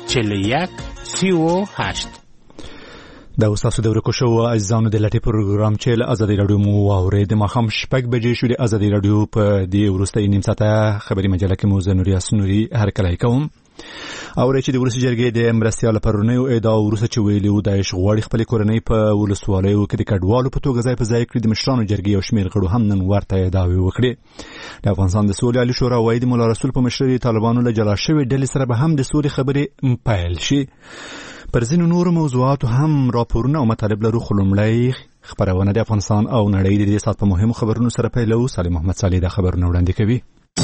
4138. دا اوساسو د ورکو شو اجزاونو د لټي پروګرام چې له ازادي رادیو مو واوري د مخام شپږ بجې شو د ازادي رادیو په دې ورسته نیم ساعته خبري مجله کې مو زنوري اسنوري هر کله کوم او چې د ورسې جرګې د مرستيال پرونیو ادا ورسې چې ویلو د غوړی خپل کورنۍ په ولسوالیو کې د کډوالو په توګه ځای په ځای کړی د مشرانو جرګې او شمیر غړو هم نن ورته داوی وکړي. د افغانستان د سولې عالی شورا وایي د مولا رسول په مشرۍ طالبانو له جلا شوی ډلې سره به هم د سولې خبرې پیل شي. پر ځینو نورو موضوعاتو هم راپورونه او مطالب لرو. خلمړی خبرونه د افغانستان او نړۍ د دې سات په مهمو خبرونو سره پیلو. سالم محمد صالح د خبرونه وړاندې کوي.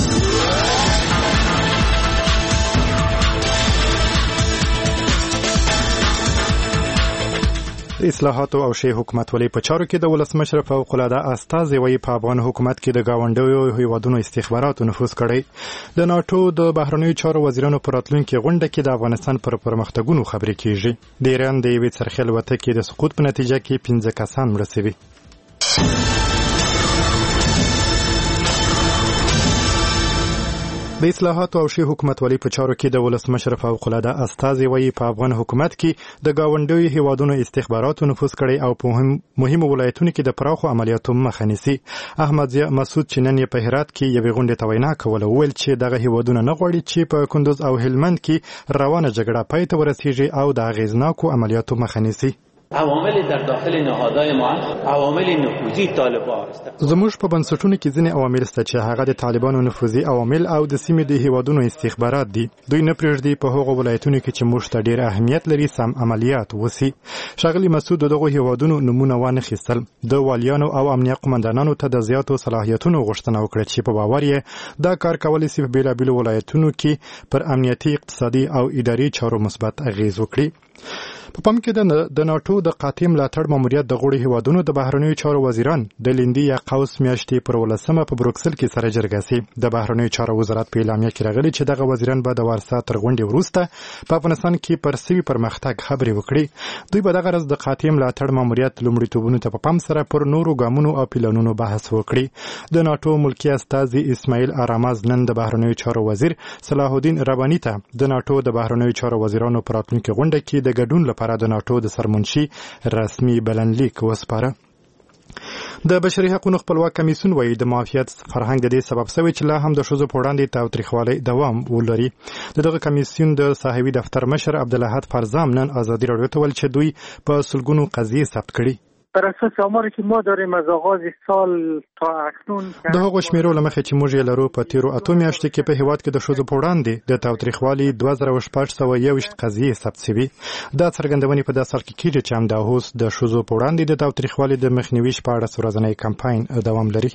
اصلاحات او شی حکومتولۍ په چارو کې د ولسمشر فوق العاده استازي وایي په افغان حکومت کې د گاونډیو هیوادونو استخباراتو نفوذ کړی. د ناتو د بهرنیو چارو وزیرانو په راتلونکي غونډه کې د افغانستان پر پرمختګونو خبرې کیږي. د ایران د یوې څرخې الوتکې د سقوط په نتیجه کې 15 کسان مړه شوي. د اصلاحات او شی حکومتولۍ په چارو کې د ولسمشر فوق العاده استازي وایي په افغان حکومت کې د گاونډیو هیوادونو استخباراتو نفوذ کړي او په مهمو ولایتونو کې د پراخو عملیاتو مخه نیسي. احمد ضیاء مسعود چې نن په هرات کې یوې غونډې ته وینا کوله ویل چې دغه هیوادونه نه غواړي چې په کندوز او هلمند کې روانه جګړه پای ته ورسیږي او د اغیزناکو عملیاتو مخه نیسي. عوامل در داخل نهادهای ما عوامل نفوذی طالبان زموږ په بنسټونو کې ځینې عوامل شته چې هغه د طالبانو نفوذي عوامل او د سیمې د هیوادونو استخبارات دي. دوی نه پرېږدي په هغو ولایتونو کې چې موږ ته ډېر اهمیت لري سم عملیات وسی. ښاغلي مسعود دغه هیوادونو نمونه وانخیستل. د والیانو او امنیه قومندانانو ته د زیاتو صلاحیتونو غوښتنه وکړه چې په باور یې دا کار کولی شي په بیلابیلو ولایتونو کې پر امنیتي اقتصادي او اداري چارو مثبت اغیز وکړي. په پام کې د ناتو د قاطع ملاتړ ماموریت د غړو هیوادونو د بهرنیو چارو وزیران د لیندي یا قوس میاشتې پر 18 په بروکسل کې سره جرګه سي. د بهرنیو چارو وزارت په اعلامیه کې راغلي چې دغه وزیران به د وارسا تر غونډې وروسته په افغانستان کې پر سوي پرمختګ خبرې وکړي. دوی به دغه ورځ د قاطع ملاتړ ماموریت لومړیتوبونو ته په پام سره پر نورو ګامونو او پلانونو بحث وکړي. د ناتو ملکی استازي اسماعیل آراماز نن د بهرنیو چارو وزیر صلاح الدین ربانی ته د ناتو د بهرنیو چارو وزیرانو پر راتلونکي غونډه کې د ګډون لپاره د ناتو د سرمنشي رسمي بلنلیک وسپاره. د بشري حقوقو خپلواک کمیسیون وایي د معافیت فرهنګ د دې سبب شوی چې لا هم د ښځو په وړاندې تاوتریخوالي دوام ولري. دغه کمیسیون د صاحبي دفتر مشر عبدالحد فرزام نن ازادي رادیو ته ویل چې دوی په سلګونو قضیې ثبت کړي. بر اساس آماری که ما داریم از آغاز سال تا اکنون د هغو شمیرو له مخې چې موږ یې لرو په تیرو اتو میاشتو کې په هیواد کې د ښځو په وړاندې د تاوتریخوالي 2621 قضیې ثبت شوي. دا څرګندونې په داسې حال کې کېږي چې همدا اوس د ښځو په وړاندې د تاوتریخوالي د مخنیوي په اړه ورځنی کمپاین دوام لري.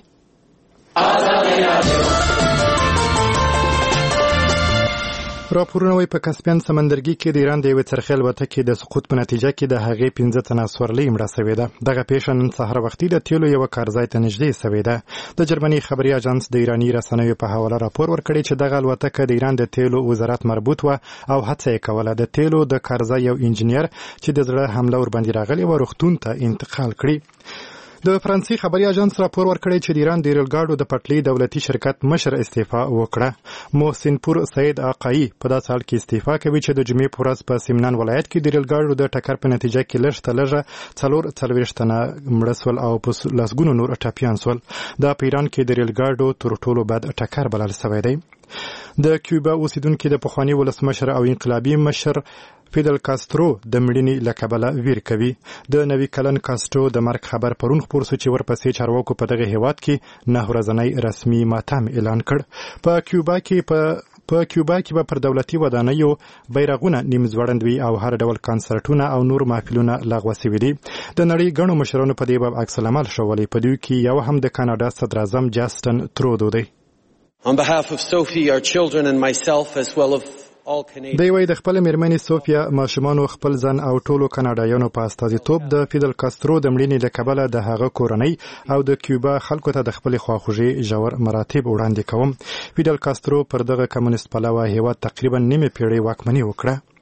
راپورونه وايي په کسپین سمندرګي کې د ایران د یوې څرخې الوتکې د سقوط په نتیجه کې د هغې 15 تنه سورلۍ مړه شوې ده. دغه پیښه نن سهار وختي د تیلو یو کارځای ته نږدې شوې ده. د جرمني خبري اژانس د ایراني رسنیو په حواله راپور ورکړی چې دغه الوتکه د ایران د تیلو وزارت مربوط و او هڅه یې کوله د تیلو د کارځای یو انجنیر چې د زړه حمله ور باندې راغلی و روغتون ته انتقال کړي. د فرانسې خبري اژانس راپور ورکړی چې د ایران د ریلګاډو د پټلۍ دولتي شرکت مشر استعفا وکړه. محسن پور سید آقایی په داسې حال کې استعفا کوي چې د جمعې په ورځ په سیمنان ولایت کې د ریلګاډو د ټکر په نتیجه کې لږه 44 تنه مړه شول او په لسګونو نور ټپیان شول. دا په ایران کې د ریلګاډو تر ټولو بد ټکر بلل شوی دی. د کیوبا اوسیدونکو د پخوانی ولسمشر او انقلابي مشر فیدل کاسترو د مړینې له کبله ویر کوي. د 90 کلن کاسترو د مرګ خبر پرون خپور شو چې ورپسې چارواکو په دغه هیواد کې 9 ورځنی رسمي ماتم اعلان کړ. په کیوبا کې به پر دولتي ودانیو بیرغونه نیم ځوړندوي او هر ډول کنسرټونه او نور محفلونه لغوه شوي دي. د نړۍ ګڼو مشرانو په دې باب عکس العمل ښوولی. په دوی کې یو هم د کاناډا صدر اعظم جاسټن ترودو دی. On behalf of Sophie, our children and myself as well as دی وایي د خپل میرمنې سوفیا ماشومانو خپل ځان او ټولو کاناډایانو په استازیتوب د فیدل کاسترو د مړینې له کبله د هغه کورنۍ او د کیوبا خلکو ته د خپل خواخوږي ژور مراتب وړاندې کوم. فیدل کاسترو پر دغه کمونیست پلوه هیواد تقریبا نیمه پیړۍ واکمني وکړه.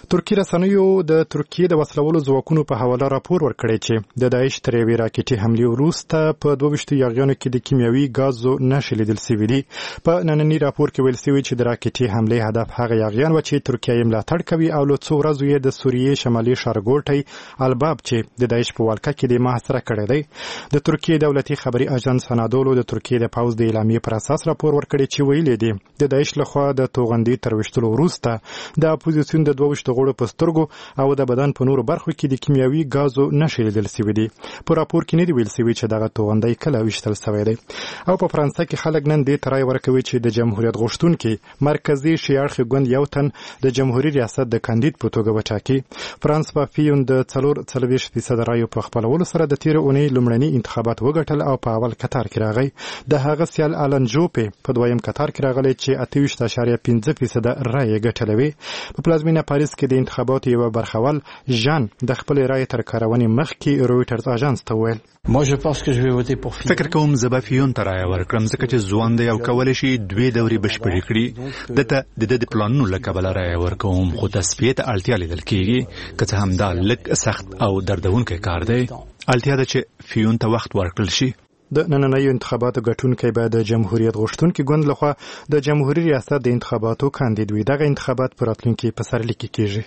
ترکیه رسنیو د ترکیه د وسلوالو ځواکونو په حواله راپور ورکړی چې د داعش تر یوې راکټي حملې وروسته په 22 یاغیانو کې د کیمیاوي ګازو نښې لیدل شوي دي. په ننني راپور کې ویل شوي چې د راکټي حملې هدف هغه یاغیان و چې ترکیه یې ملاتړ کوي او له څو ورځو یې د سوریې شمالي ښارګوټی الباب چې د داعش په ولکه کې د محاصره کړی دی. د ترکیه دولتي خبري اژانس انادولو د ترکیه د پوځ د اعلامیې پر اساس راپور ورکړی چې ویلي دي د داعش لخوا د توغندي تر وشتلو وروسته د اپوزیسیون د 22 غړو په سترګو او د بدن په نورو برخو کې د کیمیاوي ګازو نښې لیدل شوي دي. په راپور کې نه دی ویل شوي چې دغه توغندی کله ویشتل شوی دی. او په فرانسه کې خلک نن دې ته رایه ورکوي چې د جمهوریت غوښتونکي مرکزي شیعه اړخي ګوند یو تن د جمهوریت ریاست د کاندید په توګه وټاکي. فرانس پافیون د 4.40% رایو په خپلولو سره د تیر اونۍ لومړني انتخابات وګټل او په اول قطار کې راغی. د هغه سیال آلن جوپې په دویم قطار کې راغلی چې 28.5% رایه ګټلې وي. په پلازمینه پاریس کې د انتخاباتو یو برخوال ژان د خپل رایې تر کارونې مخکې رویټرز اژانس ته ویل فکر کوم زه به فیون ته رایه ورکړم ځکه چې ځوان دی او کولی شي 2 دورې بشپړې کړي. دته د پلانونو له کبله رایه ورکوم خو تصفیې ته اړتیا لیدل کېږي که څه هم دا لږ سخت او دردونکی کار دی. اړتیا ده چې فیون ته وخت ورکړل شي. د نننیو انتخاباتو ګټونکی به د جمهوریت غوښتونکي ګوند لخوا د جمهوریت ریاست د انتخاباتو کاندید وي. دغه انتخابات په راتلونکي پسرلي کې کیږي.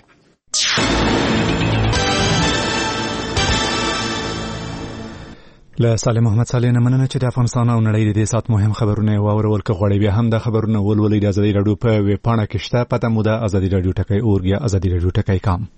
له صالح محمد صالح نه مننه چې د افغانستان او نړۍ د دې سات مهم خبرونه واورول. که غواړئ بیا هم د خبرونه ولولئ د ازادي راډیو په ویب پاڼه کې شته. پته مو ده ازادي راډیو ټکی اورګ یا ازادي راډیو ټکی کام.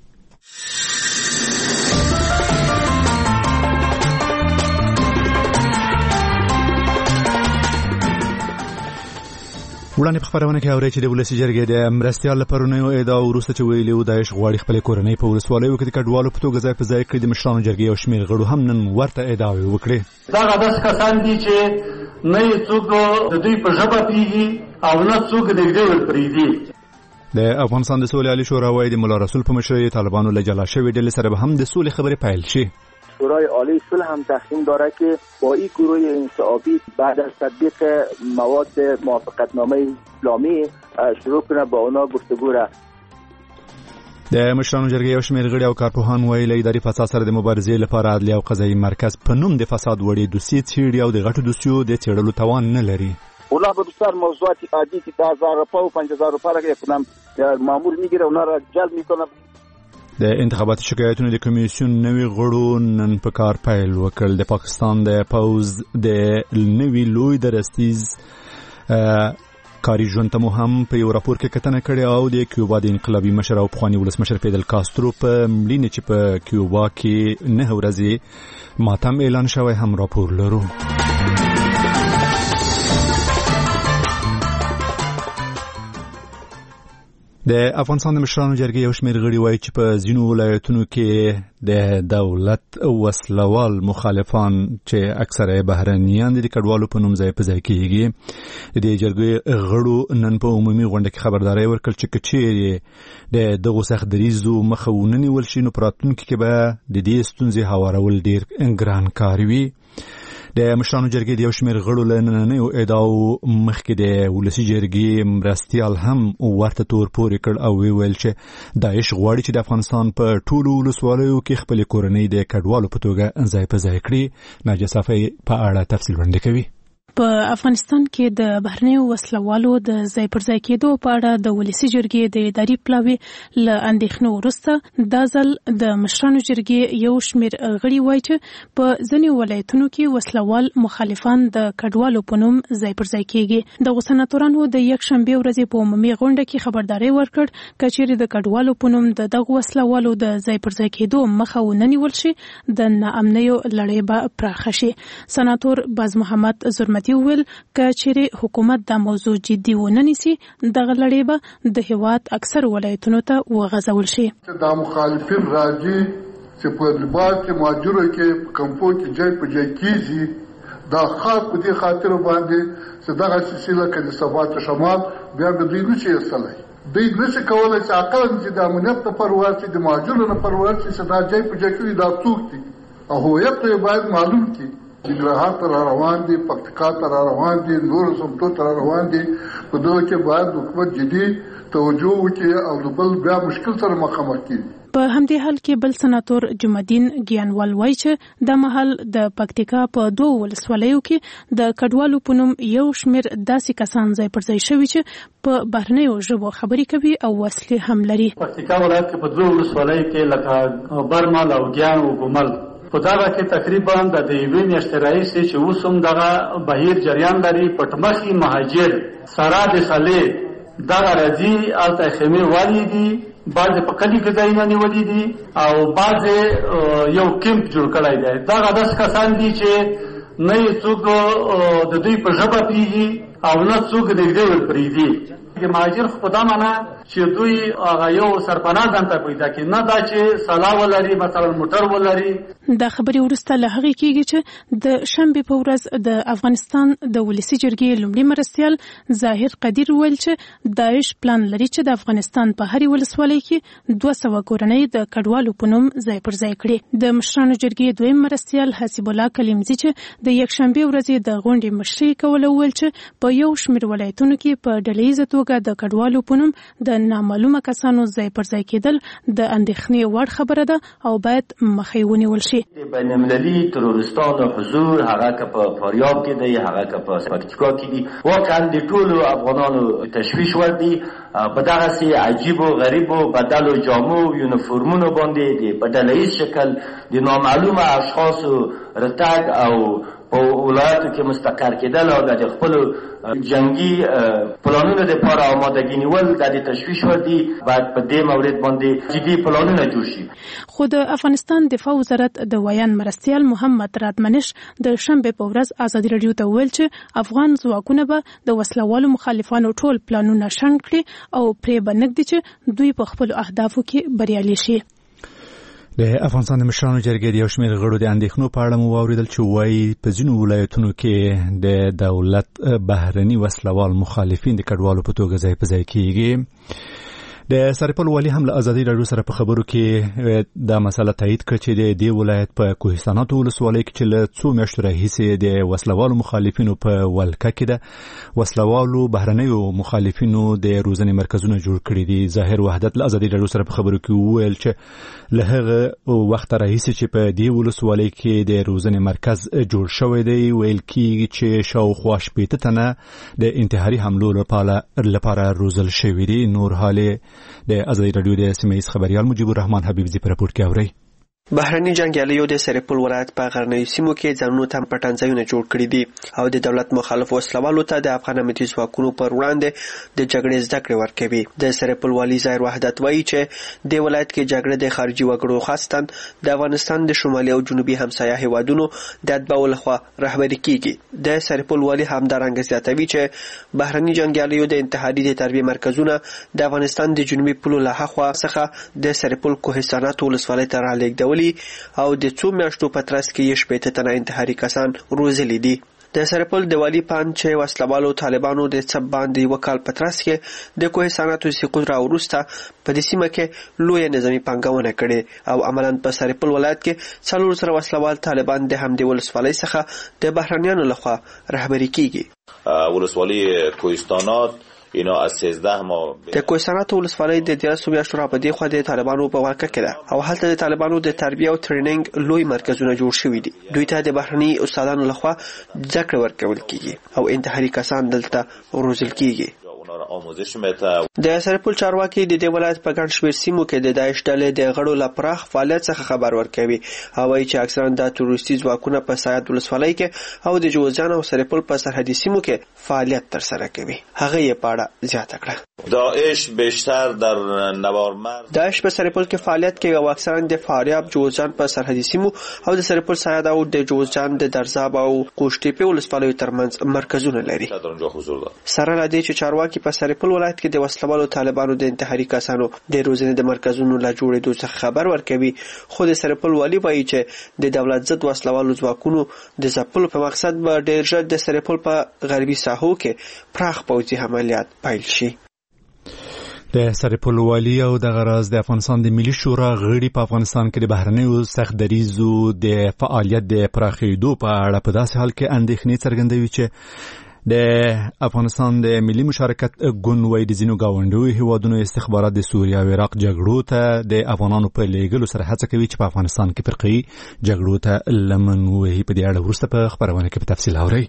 وړاندې په خبرونه کې اورئ چې د ولسي جرګې د مرستیال لپاره ادعا وروسته چې ویلي و داعش غواړي خپل کورنۍ په ولسوالیو کې د کډوالو په توګه ځای په ځای کړي. د مشرانو جرګې او شمېر غړو هم نن ورته ادعاوې وکړې. دا داسې کسان دي چې نه یې څوک د دوی په ژبه پوهېږي او نه څوک نږدې ورپرېږدي. د افغانستان د سولې عالي شورا وايي د ملا رسول په مشرۍ طالبانو له جلا شوې ډلې سره به هم د سولې خبرې پیل شي. شورای عالی صلح هم تصمیم داره که با این گروه انشعابی بعد از تطبیق مواد موافقتنامه اسلامی شروع کنه با اونا گفتگو را. د مشرانو جرګې او شمېر غړي او کارپوهان وایي له اداري فساد سره د مبارزې لپاره عدلي او قضایي مرکز په نوم د فساد وړې دوسیې څېړي او د غټو دوسیو د څېړلو توان نه لري. اونا به دوستان موضوعات عادی که 10,000 روپا و 5,000 روپا را کنم معمول میگیره اونا را جلب میکنه. د انتخاباتي شکایتونو د کمیسیون نوي غړو نن په کار پیل وکړ. د پاکستان د پوځ د نوي لوی درستیز کاري ژوند ته مو هم په یو راپور کې کتنه کړې او د کیوبا د انقلابي مشر او پخواني ولسمشر فیدل کاسترو په مړینې چې په کیوبا کې 9 ورځې ماتم اعلان شوی هم راپور لرو. د افغانستان د مشرانو جرګې یو شمېر غړي وایي چې په ځینو ولایتونو کې د دولت وسلوال مخالفان چې اکثره بهرنیان دي د کډوالو په نوم ځای په ځای کېږي. د جرګې غړو نن په عمومي غونډه کې خبرداری ورکړ چې که چیرې د دغو سخت دریځو مخه ونه نیول شي نو په راتلونکي کې به د دې ستونزې هوارول ډېر ګران کار وي. د مشرانو جرګې د یو شمېر غړو له نننیو ادعاو مخکې د ولسي جرګې مرستیال هم ورته تور پورې کړ او ویل چې داعش غواړي چې د افغانستان په ټولو ولسوالیو کې خپلې کورنۍ د کډوالو په توګه ځای په ځای کړي. ناجیه صافی په اړه تفصیل وړاندې کوي. په افغانستان کې د بهرنیو وسلوالو د ځای پر ځای کېدو په اړه د ولسي جرګې د اداري پلاوي له اندېښنو وروسته دا ځل د مشرانو جرګې یو شمېر غړي وایي چې په ځینې ولایتونو کې وسلوال مخالفان د کډوالو په نوم ځای پر ځای کېږي. دغو سناتورانو د یکشنبې ورځې په عمومي غونډه کې خبرداری ورکړ که چیرې د کډوالو په نوم د دغو وسلوالو د ځای پر ځای کېدو مخه ونه نیول شي د ناامنیو لړۍ به پراخه شي. سناتور باز محمد زرمتي ویل که چیرې حکومت دا موضوع جدي ونه نیسي دغه لړۍ به د هېواد اکثر ولایتونو ته وغځول شي. دا مخالفین راځي چې په لباس کې مهاجرو کې په کمپو کې ځای په ځای کېږي دا خاص په دې خاطر باندې چې دغه سلسله کې د ثبات شمال بیا د دوی نشي اصلي دوی نشي کولای چې عقل چې د امنیت لپاره ورسي د مهاجرو لپاره ورسي چې دا ځای په ځای کې دا څوک دي او هویت یې باید معلوم کړي. ننګرهار ته را روان دي، پکتیکا ته را روان دي، نور سمتو ته را روان دي. په دغه کې باید حکومت جدي توجه وکړي او د بل بیا مشکل سره مخامخ کیږي. په همدې حال کې بل سناتور جمعالدین ګیانوال وایي چې د مهال د پکتیکا په 2 ولسوالیو کې د کډوالو په نوم یو شمېر داسې کسان ځای پر ځای شوي چې په بهرنیو ژبو خبرې کوي او وسلې هم لري. پکتیکا ولایت کې په 2 ولسوالیو کې لکه برمل او ګیان او ګمل په دغه کې تقریبا د 2 میاشتې راهیسې چې اوس هم دغه بهیر جریان لري. پټمخي مهاجر سره د خلې دغه راځي هلته خیمې والي دي، بعضې په کلي کې ځایونه نیولي دي او بعضې یو کیمپ جوړ کړی دی. دغه داسې کسان دي چې نه یې څوک د دوی په ژبه پوهېږي او نه څوک نږدې ورپرېږدي. مهاجر خو په دا معنا چې دوی هغه یو سرپناه ځان ته پیدا کړي، نه دا چې سلا ولري مثلا موټر ولري. دا خبرې وروسته له هغې کېږي چې د شنبې په ورځ د افغانستان د ولسي جرګې لومړي مرستیال ظاهر قدیر وویل چې داعش پلان لري چې د افغانستان په هرې ولسوالۍ کې 200 کورنۍ د کډوالو په نوم ځای پر ځای کړي. د مشرانو جرګې دویم مرستیال حسیب الله کلیمزي چې د یکشنبې ورځې د غونډې مشري کوله وویل چې په یو شمېر ولایتونو کې په ډلهییزه توګه د کډوالو په نوم د نامعلومه کسانو ځای پر ځای کېدل د اندېښنې وړ خبره ده او باید مخه یې ونیول شي. بین المللي تروریستانو حضور هغه که په فاریاب کې دی، هغه که په پکتیکا کې دي، واقعا د ټولو افغانانو تشویش ور دي. په دغسې عجیب و غریب و بدل و جامو یونیفورمونو باندې په ډلهییز شکل د نامعلومه اشخاصو رتګ او په ولایتو کې مستقر کېدل او د خپلو جنگي پلانونو لپاره آمادګي نیول د تشویش ور دي. باید په دې مورد باندې جدي پلانونه جوړ شي. خو د افغانستان دفاع وزارت د ویان مرستیال محمد رادمنش د شنبې په ورځ ازادي راډیو ته وویل چې افغان ځواکونه به د وسلوالو مخالفانو ټول پلانونه شنډ کړي او پرې به نږدي چې دوی په خپلو اهدافو کې بریالي شي. د افغانستان د مشرانو جرګې د یو شمېر غړو د اندېښنو په اړه مو واورېدل چې وایي په ځینو ولایتونو کې د دولت بهرني وسلوال مخالفین د کډوالو په توګه ځای په ځای کېږي. د سرپل والي هم له ازادي راډیو سره په خبرو کې دا مسله تایید کړ چې د دې ولایت په کوهستانات ولسوالۍ کې چې له څو میاشتو راهیسې د وسلوالو مخالفینو په ولکه کې د وسلوالو بهرنیو مخالفینو د روزنې مرکزونه جوړ کړي دي. ظاهر وحدت له ازادي راډیو سره په خبرو کې وویل چې له هغه وخت راهیسې چې په دې ولسوالۍ کې د روزنې مرکز جوړ شوی دی، ویل کېږي چې شاوخوا 80 تنه د انتحاري حملو لپاره روزل شوي دي. نور حالې د ازادي راډیو د سیمه ییز خبريال مجيب الرحمن حبیبزي په راپور کې اوري. بهرني جنگیالیو د سرپل ولایت په غرنیو سیمو کې ځانونو ته پټنځایونه جوړ کړي دي او د دولت مخالف وسلوالو ته د افغان امنیتي ځواکونو پر وړاندې د جګړې زده کړې ورکوي. د سرپل والي ظاهر وحدت وایي چې د ولایت کې جګړه د خارجي وګړو خاصتاً د افغانستان د شمالي او جنوبي همسایه هیوادونو د اتباعو لخوا رهبري کیږي. د سرپل والي همدارنګه زیاتوي چې بهرني جنگیالیو د انتحاري د تربیه مرکزونه د افغانستان د جنوبي پولو له خوا څخه د سرپل کوهستانات ولسوالۍ ته رالېږدول او د څو میاشتو په ترڅ کې 80 تنه انتحاري کسان روزلي دي. د سرپل د والي پان چې وسلوالو طالبانو د څب باندې وکال په ترڅ کې د کوهستاناتو سقوط را وروسته په دې سیمه کې لوی نظامی پانګونه کړې او عملاً په سرپل ولایت کې 400 وسلوال طالبان د همدې ولسوالۍ څخه د بهرنیانو لخوا رهبري کیږي. ولسوالۍ کوهستانات اینا از 13 ماه د کوهستانات ولسوالۍ د 13 میاشتو را په دې خوا د طالبانو په ورکه کې ده او هلته د طالبانو د تربیه او ټریننګ لوی مرکزونه جوړ شوي دي. دوی ته د بهرني استادانو لخوا ځکه ورکول کیږي او انتحاري کسان دلته روزل کیږي. د سرپل چارواکي د دې ولایت په ګڼ شمېر سیمو کې د داعش ډلې د غړو له پراخ فعالیت څخه خبر ورکوي او وایي چې اکثرا د تروریستي ځواکونه په سایاد ولسوالۍ کې او د جوزجان او سرپل په سرحدي سیمو کې فعالیت ترسره کوي. هغه یې په اړه زیاته کړه. داعش بیشتر در نوارمرز داعش په سرپل کې فعالیت کوي او اکثرا د فاریاب جوزجان په سرحدي سیمو او د سرپل سایاد او د جوزجان د درزاب او قوشتېپې ولسوالۍ ترمنځ مرکزونه لري. سره له دې چې چارواکي په سرپل ولایت کې د وسلوالو طالبانو د انتحاري کسانو د روزنې د مرکزونو لا جوړېدو څخه خبر ورکوي، خو د سرپل والي وایي چې د دولت ضد وسلوالو ځواکونو د ځپلو په مقصد به ډېر ژر د سرپل په غربي ساحو کې پراخ پوځي عملیات پیل شي. د سرپل والي او د غراز د افغانستان د ملي شورا غړي په افغانستان کې د بهرنیو سخت دریزو د فعالیت د پراخېدو په اړه په داسې حال کې اندېښنې څرګندوي چې د افغانستان د ملي مشارکت ګوند وایي د ځینو ګاونډیو هیوادونو استخبارات د سوریه او عراق جګړو ته د افغانانو په لیږلو سره هڅه کوي چې په افغانستان کې فرقي جګړو ته لمن ووهي. په دې اړه وروسته په خپرونه کې په تفصیل اورئ.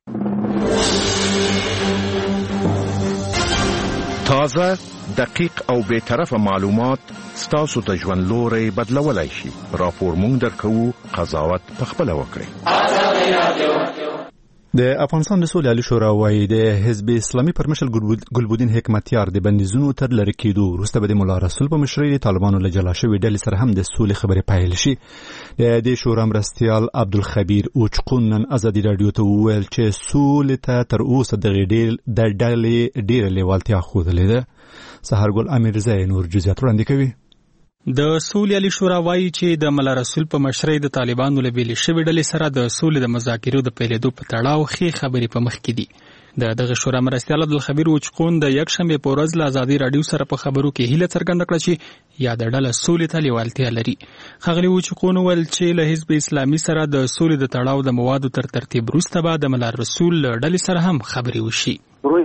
تازه، دقیق او بی‌طرفه معلومات ستاسو ته ژوند لوري بدلولای شي. راپور مونږ درکوو، قضاوت پخپله وکړئ. د افغانستان د سولې عالی شورا وایي د حزب اسلامي پرمشر ګلبدین حکمتیار د بندیزونو تر لرې کېدو وروسته به د ملا رسول په مشرۍ د طالبانو له جلا شوې ډلې سره هم د سولې خبرې پیل شي. د دې شورا مرستیال عبدالخبیر اوچقون نن ازادي راډیو ته وویل چې سولې ته تر اوسه د ډلې ډېره لیوالتیا ښودلې ده. سهارګل امیرزی نور جزئیات وړاندې کوي. د سولې عالی شورا وایي چې د ملا رسول په مشرۍ د طالبانو له بیلې شوې ډلې سره د سولې د مذاکرو د پیلېدو په تړاو ښې خبرې په مخ کې دي. دغه شورا مرستیال عبدالخبیر اوچقون د یکشنبې په ورځ له ازادي راډیو سره په خبرو کې هیله څرګنده کړه چې یاده ډله سولې ته لیوالتیا لري. ښاغلي اوچقون وویل چې له حزب اسلامي سره د سولې د تړاو د موادو تر ترتیب وروسته به د ملا رسول له ډلې سره هم خبرې وشي.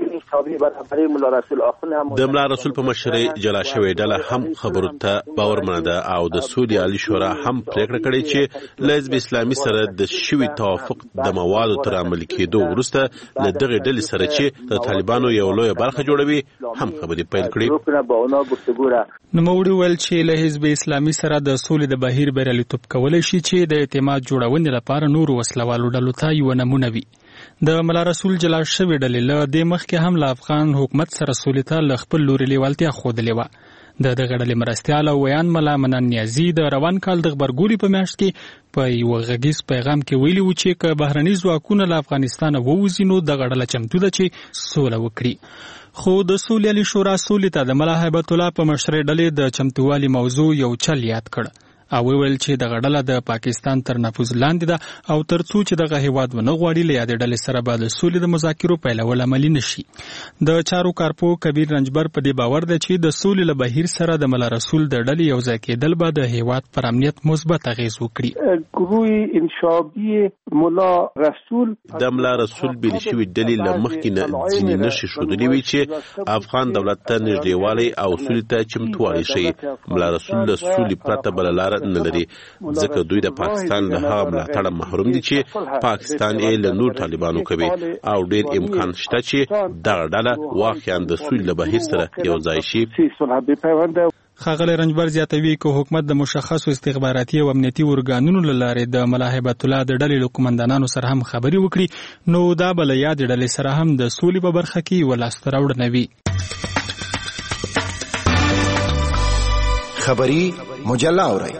د ملا رسول په مشرۍ جلا شوې ډله هم خبرو ته باورمنه ده او د سولې عالی شورا هم پریکړه کړې چې له حزب اسلامي سره د شوي توافق د موادو تر عملي کېدو وروسته له دغې ډلې سره چې د طالبانو یو لویه برخه جوړوي هم خبرې پیل کړې. نوموړي وویل چې له حزب اسلامي سره د سولې د بهیر بریالیتوب کولی شي چې د اعتماد جوړونې لپاره نورو وسلوالو ډلو ته یوه نمونه وي. د ملا رسول جلا شوې ډلې له دې مخکې هم له افغان حکومت سره سولې ته له خپل لوري لیوالتیا ښودلې وه. د دغه ډلې مرستیال او ویان ملا منان نیازي د روان کال د غبرګولي په میاشت کې په یو غږیز پیغام کې ویلي و چې که بهرني ځواکونه له افغانستانه ووځي نو دغه ډله چمتو ده چې سوله وکړي. خو د سولې عالی شورا سولې ته د ملا هیبت الله په مشرۍ ډلې د چمتووالي موضوع یو چل یاد کړ او ویل چې دغه ډله د پاکستان تر نفوذ لاندې ده او تر څو چې دغه هیواد ونه غواړي له یادې ډلې سره به د سولې د مذاکرو پیلول عملي نشي. د چارو کارپو کبیر رنجبر په دې باور دی چې د سولې له بهیر سره د ملا رسول د ډلې یو ځای کېدل به د هیواد پر امنیت مثبت اغېز وکړي. گروه انشابی ملا رسول د ملا رسول بیل شوي ډلې له مخکې نه ځینې نښې ښودلې وي چې افغان دولت ته نږدېوالی او سولې ته چمتووالی ښیي. ملا رسول له سولې پرته بله لاره نه لري ځکه دوی د پاکستان له هغه ملاتړه محروم دي چې پاکستان یې له نور طالبانو کوي او ډېر امکان شته چې دغه ډله واقعا د سولې له بهیر سره یو ځای شي. ښاغلی رنجبر زیاتوي که حکومت د مشخصو استخباراتي او امنیتي ارګانونو له لارې د ملا هیبت الله د ډلې له قومندانانو سره هم خبرې وکړي نو دا به له یادې ډلې سره هم د سولې په برخه کې یوه لاسته راوړنه وي. خبری مجله اورئ.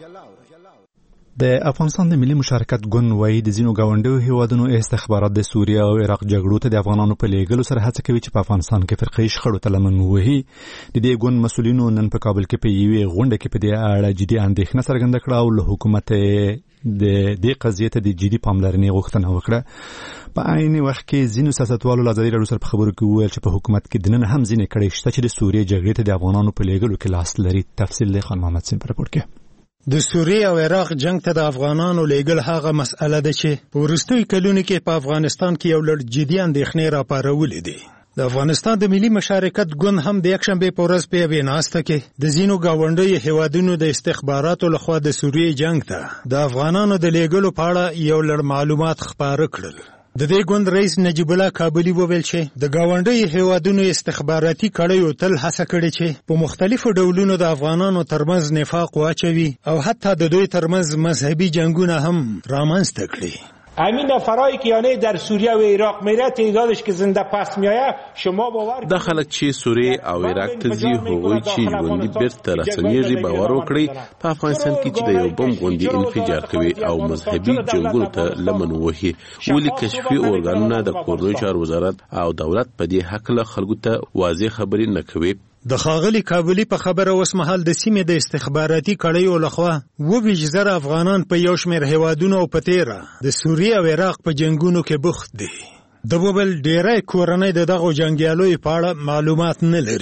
د افغانستان د ملي مشارکت ګوند وایي د ځینو ګاونډیو هیوادونو استخبارات د سوریه او عراق جګړو ته د افغانانو په لیږلو سره هڅه کوي چې په افغانستان کې فرقي شخړو ته لمن ووهي. د دې ګوند مسؤلینو نن په کابل کې په یوې غونډه کې په دې اړه جدي اندېښنه څرګنده کړه او له حکومت د دې قضیې ته د جدي پاملرنې غوښتنه وکړه. په عین وخت کې ځینو سیاستوالو له ازادي راډیو سره په خبرو کې وویل چې په حکومت کې دننه هم ځینې کړۍ شته چې د سوریې جګړې ته د افغانانو په لیږلو کې لاس لري. تفصیل دی خان محمد سیم په رپورټ کې. د سوریې او عراق جنگ ته د افغانانو لیږل هغه مسئله ده چې په وروستیو کلونو کې په افغانستان کې یو لړ جدي اندېښنې راپارولې دي. د افغانستان د ملي مشارکت ګوند هم د یکشنبې په ورځ په یوې ناسته کې د ځینو ګاونډیو هیوادونو د استخباراتو لخوا د سوریې جنگ ته د افغانانو د لیږلو په اړه یو لړ معلومات خپاره کړل. د دې ګوند رئیس نجیب الله کابلی وویل چې د ګاونډیو هیوادونو استخباراتي کړیو تل هڅه کړې چې په مختلفو ډولونو د افغانانو ترمنځ نفاق واچوي او حتی د دوی ترمنځ مذهبي جنگونه هم رامنځته کړي. همین نفرایی که یعنی در سوریه و عراق میره تعدادش که زنده پس میآید شما باور د خلک چې سوریه او عراق ته ځي هغوی چې ژوندي بیرته راستنیږي باور وکړي په افغانستان کې چې د یو بم غوندې انفجار کوي او مذهبي جنګونو ته لمن وهي. ولې کشفي ارګانونه د کورنیو چارو وزارت او دولت په دې هکله خلکو ته واضح خبرې نه کوي؟ د خاغلی کابلی په خبره اوس مهال د سیمې د استخباراتي کړیو لخوا 20,000 افغانان په یو شمېر هیوادونو او په تیره د سوریې او عراق په جنگونو کې بوخت دي. د وبل ډیری کورنۍ د دغو جنګیالیو په اړه معلومات نه لري.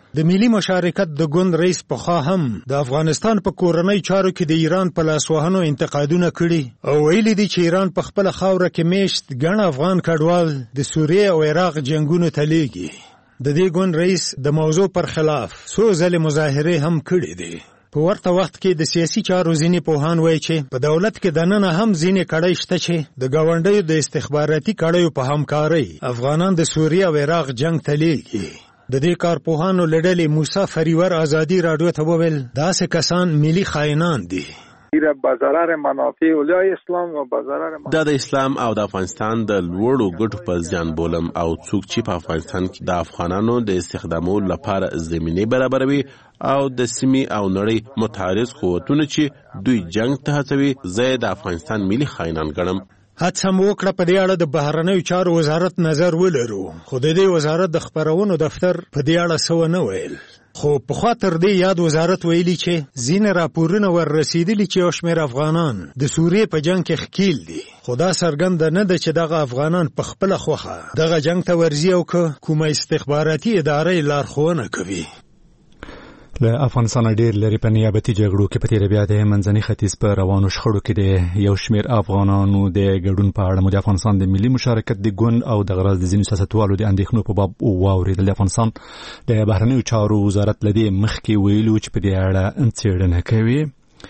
د ملي مشارکت د ګوند رئیس پخوا هم د افغانستان په کورنۍ چارو کې د ایران په لاسوهنو انتقادونه کړي او ویلي دي چې ایران په خپل خاوره کې میشت ګڼ افغان کډوال د سوریې او عراق جنگونو ته لیږي. د دې ګوند رئیس د موضوع پر خلاف څو ځلې مظاهرې هم کړې دي. په ورته وخت کې د سیاسي چارو ځینې پوهان وایي چې په دولت کې دننه هم ځینې کړۍ شته چې د ګاونډیو د استخباراتي کړیو په همکارۍ افغانان د سوریې او عراق جنگ ته لیږي. د دې کارپوهانو له ډلې موسی فریور ازادي راډیو ته وویل داسې کسان ملي خائنان دي. بازار منافع اولیای اسلام و بازار د اسلام او د افغانستان د لوړو ګټو په ځان بولم او څوک چې په افغانستان کې د افغانانو د استخدامولو لپاره زمینه برابروي او د سیمې او نړۍ متعارض قوتونه چې دوی جنگ ته هڅوي زه د افغانستان ملي خائنان ګڼم. هڅه مو وکړه په دې اړه د بهرنیو چارو وزارت نظر ولرو خو د دې وزارت د خبرونو دفتر په دې اړه څه نه ویل. خو پخوا تر دې یاد وزارت ویلي چې ځینې راپورونه ور رسیدلي چې یو شمېر افغانان د سوریې په جنگ کې ښکیل دي خو دا څرګنده نه ده چې دغه افغانان په خپله خوښه دغه جنگ ته ورځي او که کومه استخباراتي ادارې لارښوونه کوي. له افغانستان ډیر لري په نیابتي جګړو کې په تیر بیا د منځني ختیځ په روانو شخړو کې د یو شمېر افغانانو د ګډون په اړه مو د افغانستان د ملي مشارکت د ګوند او د غرض د ځینو سیاستوالو د اندېښنو په باب واورېدل. د افغانستان د بهرنیو چارو وزارت له دې مخکې ویلي چې په دې اړه څېړنه کوي.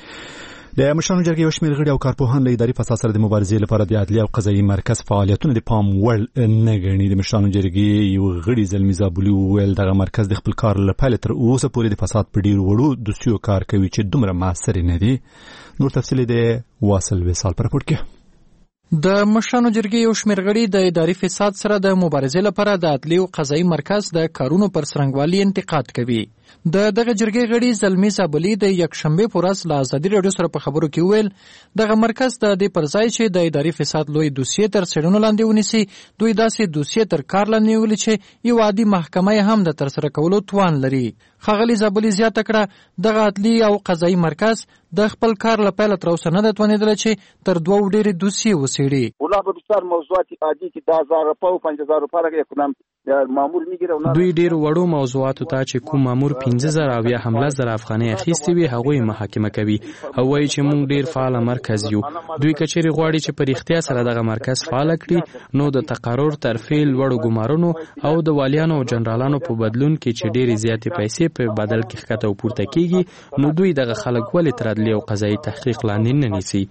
د مشرانو جرګې یو شمېر غړي او کارپوهان له اداري فساد سره د مبارزې لپاره د عدلیې او قضایي مرکز فعالیتونه د پام وړ نه ګڼي. د مشرانو جرګې یو غړي زلمي زابلي وویل دغه مرکز د خپل کار له پیله تر اوسه پورې د فساد په ډېرو وړو دوسیو کار کوي چې دومره موثر نه دي. نور تفصیل د واصل وصال پر راپور کې. د مشرانو جرګې یو شمېر غړي د اداري فساد سره د مبارزې لپاره د عدلیې او قضایي مرکز د کارونو پر څرنګوالي انتقاد کوي. دغه جرګې غړي زلمي زابلي د یکشنبه په ورځ له ازادي راډیو سره په خبرو کې ویل دغه مرکز د دې پر ځای چې د اداري فساد لوی دوسیې تر څېړنو لاندې ونیسي دوی داسې دوسیې تر کار لاندې نیولي چې یو عادي محکمه هم د ترسره کولو توان لري. ښاغلي زابلي زیاته کړه دغه عدلي او قضایي مرکز د خپل کار له پیله تر اوسه نه ده توانېدلی چې تر دوو ډېرې دوسیې وڅېړي. اونا به بسیار موضوعات عادي که 10,000 روپا و 5,000 روپا را یک کنم مامور میگیره. دوی ډېر وړو موضوعاتو ته چې کوم مامور 15,000 او یا 17,000 افغانۍ اخیستې وي هغوی محاکمه کوي او وایي چې موږ ډېر فعاله مرکز یو. دوی که چیرې غواړي چې په رښتیا سره دغه مرکز فعاله کړي نو د تقرر ترفیع لوړو ګمارنو او د والیانو او جنرالانو په بدلون کې چې ډېرې زیاتې پیسې په بدل کې ښکته او پورته کیږي نو دوی دغه خلک ولې تر عدلیې او قضایي تحقیق لاندې نه نیسي.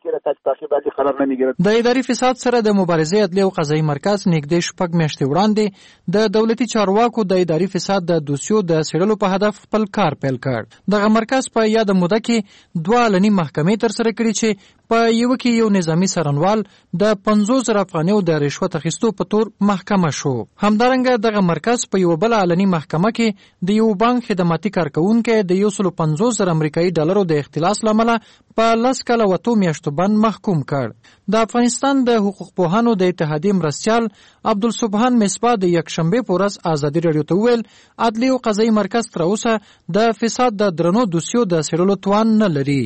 د اداري فساد سره د مبارزې عدلیې او قضایي مرکز نږدې 6 میاشتې وړاندې د دولتي چارواکو د اداري فساد د دوسیو د څېړلو په هدف خپل کار پیل کړ. دغه مرکز په یاده موده کې 2 اعلاني محکمې ترسره کړي چې په یو کې یو نظامی سرنوال د 50,000 افغانیو د رشوت اخیستو په تور محکمه شو. همدارنګه دغه مرکز په یو بل اعلاني محکمه کې د یو بانک خدماتي کارکونکو د 150,000 امریکایي ډالرو د اختلاس لامل په 10 کاله و 2 میاشتو باندې محکوم کړ. د افغانستان د حقوق پوهانو د اتحادیې مرستیال عبدالسبحان مصباح د یکشنبه په ورځ ازادي راډیو ته وویل عدلیې او قضایي مرکز تر اوسه د فساد د درنو دوسیو د څېړلو توان نه لري.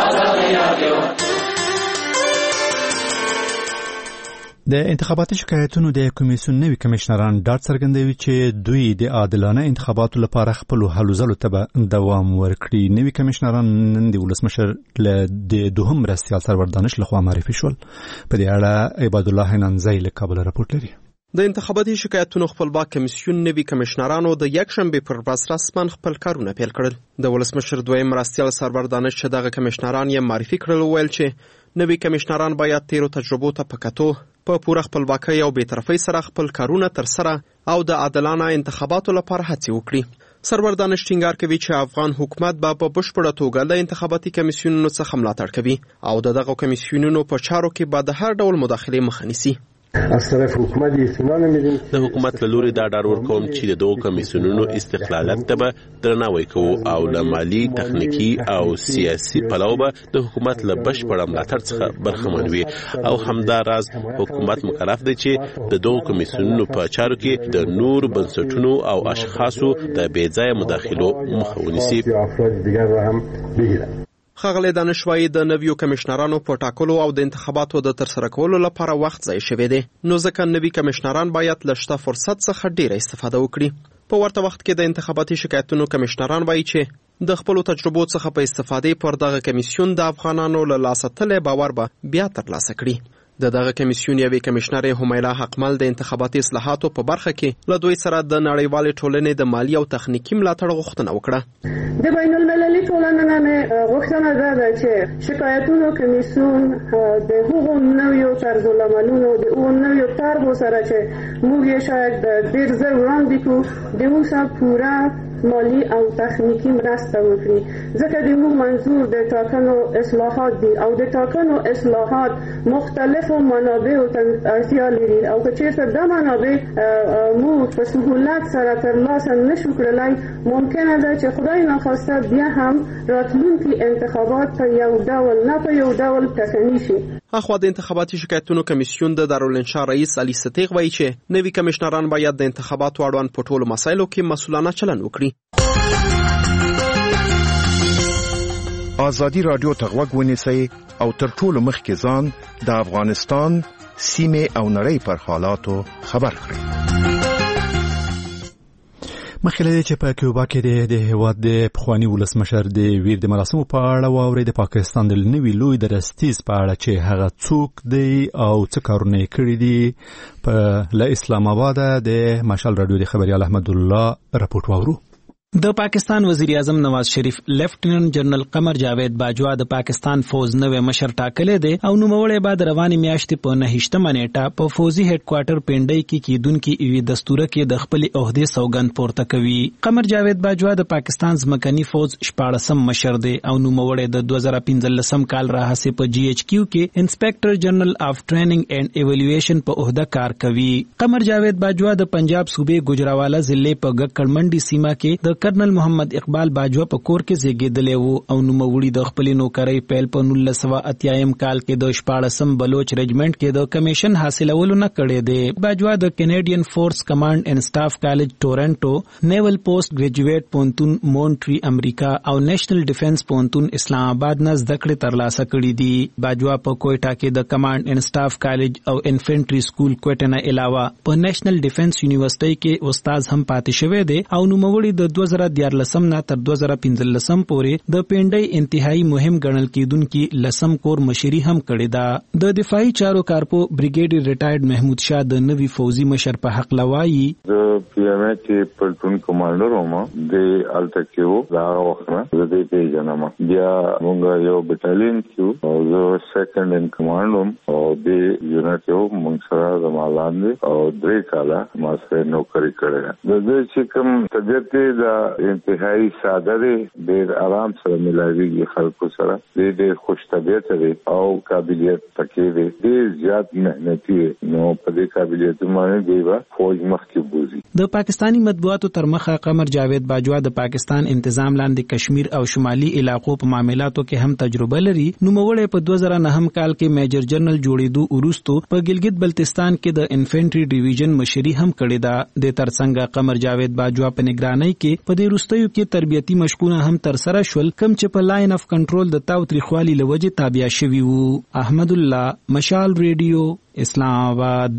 د انتخاباتي شکایتونو د کمیسیون نوي کمشنران ډاډ څرګندوي چې دوی د عادلانه انتخاباتو لپاره خپل هلو ځلو ته دوام ورکړي. نوي کمشنران نن د ولسمشر له د دوهم مرستیال سرور دانش لخوا معرفي شول. په دې اړه عباد الله ننزی له کابل راپورټ لري. د انتخاباتي شکایتونو خپلواک کمیسیون نوي کمشنرانو د یکشنبه پر ورځ رسماً خپل کارونه پیل کړل. د ولسمشر دویم مرستیال سرور دانش چې دغه کمشنران یې معرفي کړل ویل چې نوي کمشنران باید تیرو تجربو ته په کتو په پوره خپلواکۍ او بېطرفۍ سره خپل کارونه ترسره او د عادلانه انتخاباتو لپاره هڅې وکړي. سرور دانش ټینګار کوي چې افغان حکومت به په بشپړه توګه د انتخاباتي کمیسیونونو څخه ملاتړ کوي او د دغه کمیسیونونو په چارو کې به د هر ډول مداخلې مخه نیسي. از طرف حکومت اطمینان میدیم د حکومت له لوري دا ډاډ ورکوم چې د دوه کمیسیونونو استقلالیت ته به درناوی کوو او له مالي تخنیکی او سیاسي پلوه به د حکومت له بشپړ ملاتړ څخه برخمن وي او همدا راز حکومت مکلف دی چې د دوه کمیسیونونو په چارو کې د نور بنسټونو او اشخاصو د بېځایه مداخلو مخه ونیسي. ښاغلی دانش وایي د نویو کمشنرانو په ټاکلو او د انتخاباتو د ترسره کولو لپاره وخت ضایع شوی دی نو ځکه نوي کمشنران باید له شته فرصت څخه ډیره استفاده وکړي. په ورته وخت کې د انتخاباتي شکایتونو کمشنران وایي چې د خپلو تجربو څخه په استفادې پر دغه کمیسیون د افغانانو له لاسه تللی باور به بیا ترلاسه کړي. د دغه کمیسیون یوې کمشنر همیلا حقمل د انتخاباتي اصلاحاتو په برخه کې له دوی سره د نړیوالې ټولنې د مالی او تخنیکي ملاتړ غوښتنه وکړه. د بین المللي ټولنې نه غوښتنه ده چې شکایتونو کمیسیون د هغو نویو طرزالعملونو د هغو نویو طرحو سره چې موږ یې شاید ډېر ژر وړاندې کړو د هغو سره پوره مالی او تخنیکی مرسته وکړي، ځکه د موږ منظور د ټاکنو اصلاحات دي او د ټاکنو اصلاحات مختلفو منابعو ته اړتیا لري او که چېرته دا منابع موږ په سهولت سره ترلاسه نشو کړلی، ممکنه ده چې خدای ناخواسته بیا هم راتلونکي انتخابات په یو ډول نه په یو ډول ټکني شي. اخوا د انتخاباتي شکایتونو کمیسیون د دارالانشا رئیس علي صدیق وایي چې نوي کمشنران باید د انتخاباتو اړوند په ټولو مسایلو کې مسؤلانه چلند وکړي. ازادي رادیو ته غوږ ونیسئ او تر ټولو مخکې ځان د افغانستان سیمې او نړۍ پر حالاتو خبر کړئ. مخکې له دې چې په کیوبا کې د هېواد د پخواني ولسمشر د ویر د مراسمو په اړه واورئ د پاکستان د نوي لوی درستیز په اړه چې هغه څوک دی او څه کارونه یې کړي دي په له اسلام آباده د مشال رادیو د خبریال احمد الله راپورټ واورو. د پاکستان وزیر اعظم نواز شریف لیفټیننټ جنرال قمر جاوید باجوا د پاکستان فوج نوې مشر ټاکلې دی او نوموړی بعد روانې میاشتې په 9 نیټه په فوجي هډ کوارټر پنډۍ کې کیدونکو ایوي دستوره کې د خپل عہدې سوګند پورته کوي. قمر جاوید باجوا د پاکستان ځمکني فوج 14م مشر دی او نوموړی د 2015 کال راهیسې په جی ایچ کیو کې انسپیکټر جنرال اف ټریننګ اینڈ ایوالویشن په عہده کار کوي. قمر جاوید باجوا د پنجاب صوبې ګجراوالا ضلع په ګکړمنډي سیمه کې د کرنل محمد اقبال باجوا په کور کې زیږیدلی وو او نوموړي د خپل نوکرۍ پیل په 1980 کال کې د 14م بلوچ رجمنټ کې د کمیشن حاصلولو نه کړی دی. باجوا د کینیډین فورس کمانډ اینڈ سټاف کالج ټورنټو، نیول پوسټ ګریجویټ پونتون مونټری امریکا او نیشنل ډیفنس پونتون اسلام آباد نه زده کړې ترلاسه کړې دي. باجوا په کوئټه کې د کمانډ اینڈ سټاف کالج او انفنټری سکول کوئټه نه علاوه په نیشنل ډیفنس یونیورسيټي کې استاد هم پاتې شوی دی او نوموړي د 2014 نه تر 2015 پورې د پنډۍ انتهایی مهم ګڼل کېدونکي لسم کور مشري هم کړې ده. د دفاعي چارو کارپو بریګیډیر ریټایرډ محمود شاه د نوي فوجي مشر په حق لوایي د پی ام ای کې پلټون کمانډر وم د الټکیو دا وخت نه د دې پیژنم بیا موږ یو بټالین کیو او زه سیکنډ ان کمانډ وم او د یونټ یو موږ سره د مالاندې او 3 کاله ما سره نوکری کړې. د دې چې کوم طبيعت د انتهایی ساده دی، ډېر آرام سره ملاویږي خلکو سره، ډېر خوش طبیعت دی او قابلیت پکې دی، ډېر زیات محنتي نو په دې قابلیت باندې دی به فوج مخکې بوزي. د پاکستانی مطبوعاتو تر مخه قمر جاوید باجوا د پاکستان انتظام لاندې کشمیر او شمالي علاقو په معاملاتو کې هم تجربه لري. نوموړی په 2009 کال کې میجر جنرال جوړېدو وروسته په ګلګت بلتستان کې د انفنټری ډیویژن مشري هم کړې ده. د ترڅنګ قمر جاوید باجوا په نگرانۍ کې په دې وروستیو کې تربیتي مشقونه هم تر سره شول، کوم چې په لاین اف کنټرول د تاوتریخوالي لوجې تابع شوي وو. احمد الله، مشال ریډیو، اسلام آباد.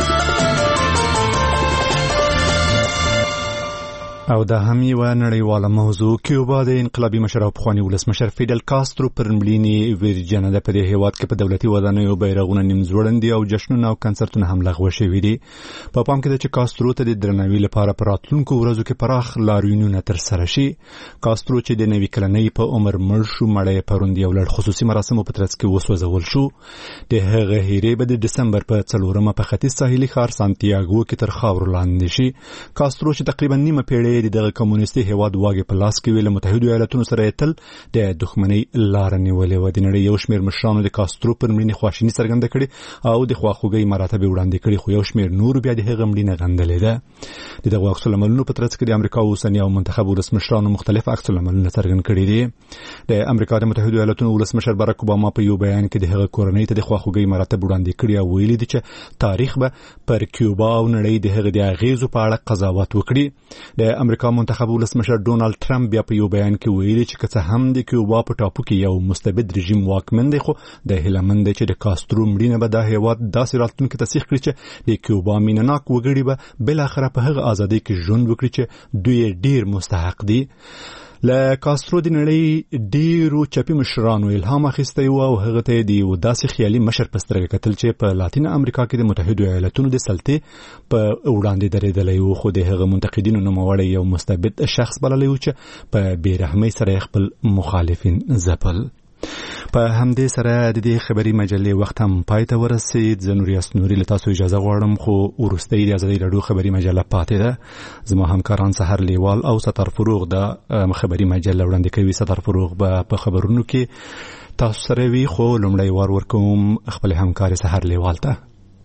او دا هم یو نړیواله موضوع. کیوبا د انقلابي مشر او پخوانی ولسمشر فیدل کاسترو پر مړینې ویرجنه ده. په دې هیواد کې په دولتي ودانیو بیرغونه نیم ځوړندي او جشنونه او کنسرتونه هم لغوه شوي دي. په پام کې ده چې کاسترو ته د درناوي لپاره په راتلونکو ورځو کې پراخ لاریونونه ترسره شي. کاسترو چې د 90 کلنۍ په عمر مړ شو، مړی پروند یو لړ خصوصي مراسمو په ترڅ کې وسوځول شو. د هغه هیرې به د دسمبر په 4مه په ختیځ ساحلي ښار سانتیاګو کې تر خاورو لاندې شي. کاسترو چې تقریبا نیمه پیړۍ د دغه کمونیستي هیواد واګې په لاس کې ویل متحده ایالاتونو سره تل د دښمنۍ لار نیولې و. د نړۍ یو شمېر مشرانو د کاسترو پر مړینې خواشیني څرګنده کړې او د خواخوږۍ مراتب وړاندې کړي، خو یو شمېر نور بیا د هغه مړینه غندلې ده. د دغه عکس العملونو په ترڅ کې د امریکا اوسني او منتخب ولسمشرانو مختلف عکس العملونه څرګند کړي دي. د امریکا د متحده ایالاتونو ولسمشر باراک اوباما په یو بیان کې د هغه کورنۍ ته د خواخوږۍ مراتب وړاندې کړي او ویلي دي چې تاریخ به پر کیوبا او نړۍ د هغه د اغیزو په اړه قضاوت وکړي. د امریکا منتخب ولسمشر ډونالد ټرمپ بیا په یو بیان کې ویلي چې که څه هم د کیوبا په ټاپو کې یو مستبد رژیم واکمن دی، خو د هیلمند چې د کاسترو مړینه به دا هیواد داسې راتلونکي تصدیق کړي چې د کیوبا مینناک وګړي به بالاخره په هغه ازادۍ کې ژوند وکړي چې دوی ډیر مستحق دي. له کاسترو د نړۍ ډیرو چپی مشرانو الهام اخیستی و او هغه ته د یو داسې خیالي مشر په سترګه کتل چې په لاتین امریکا کې د متحدو ایالاتونو د سلطې په وړاندې درېدلی و، خو د هغه منتقدینو نوموړی یو مستبد شخص بللی و چې په بېرحمۍ سره خپل مخالفین ځپل. په همدې سره د دې خبري مجلې وخت هم پای ته ورسید. زه نوریاس نوري له تاسو اجازه غواړم، خو وروستۍ د ازادۍ راډیو خبري مجله پاتې ده. زما همکاران سحر لیوال او ستر فروغ د خبري مجله وړاندې کوي. ستر فروغ په خبرونو کې تاسو سره وي، خو لومړی وار ورکوم خپل همکار سحر لیوال ته.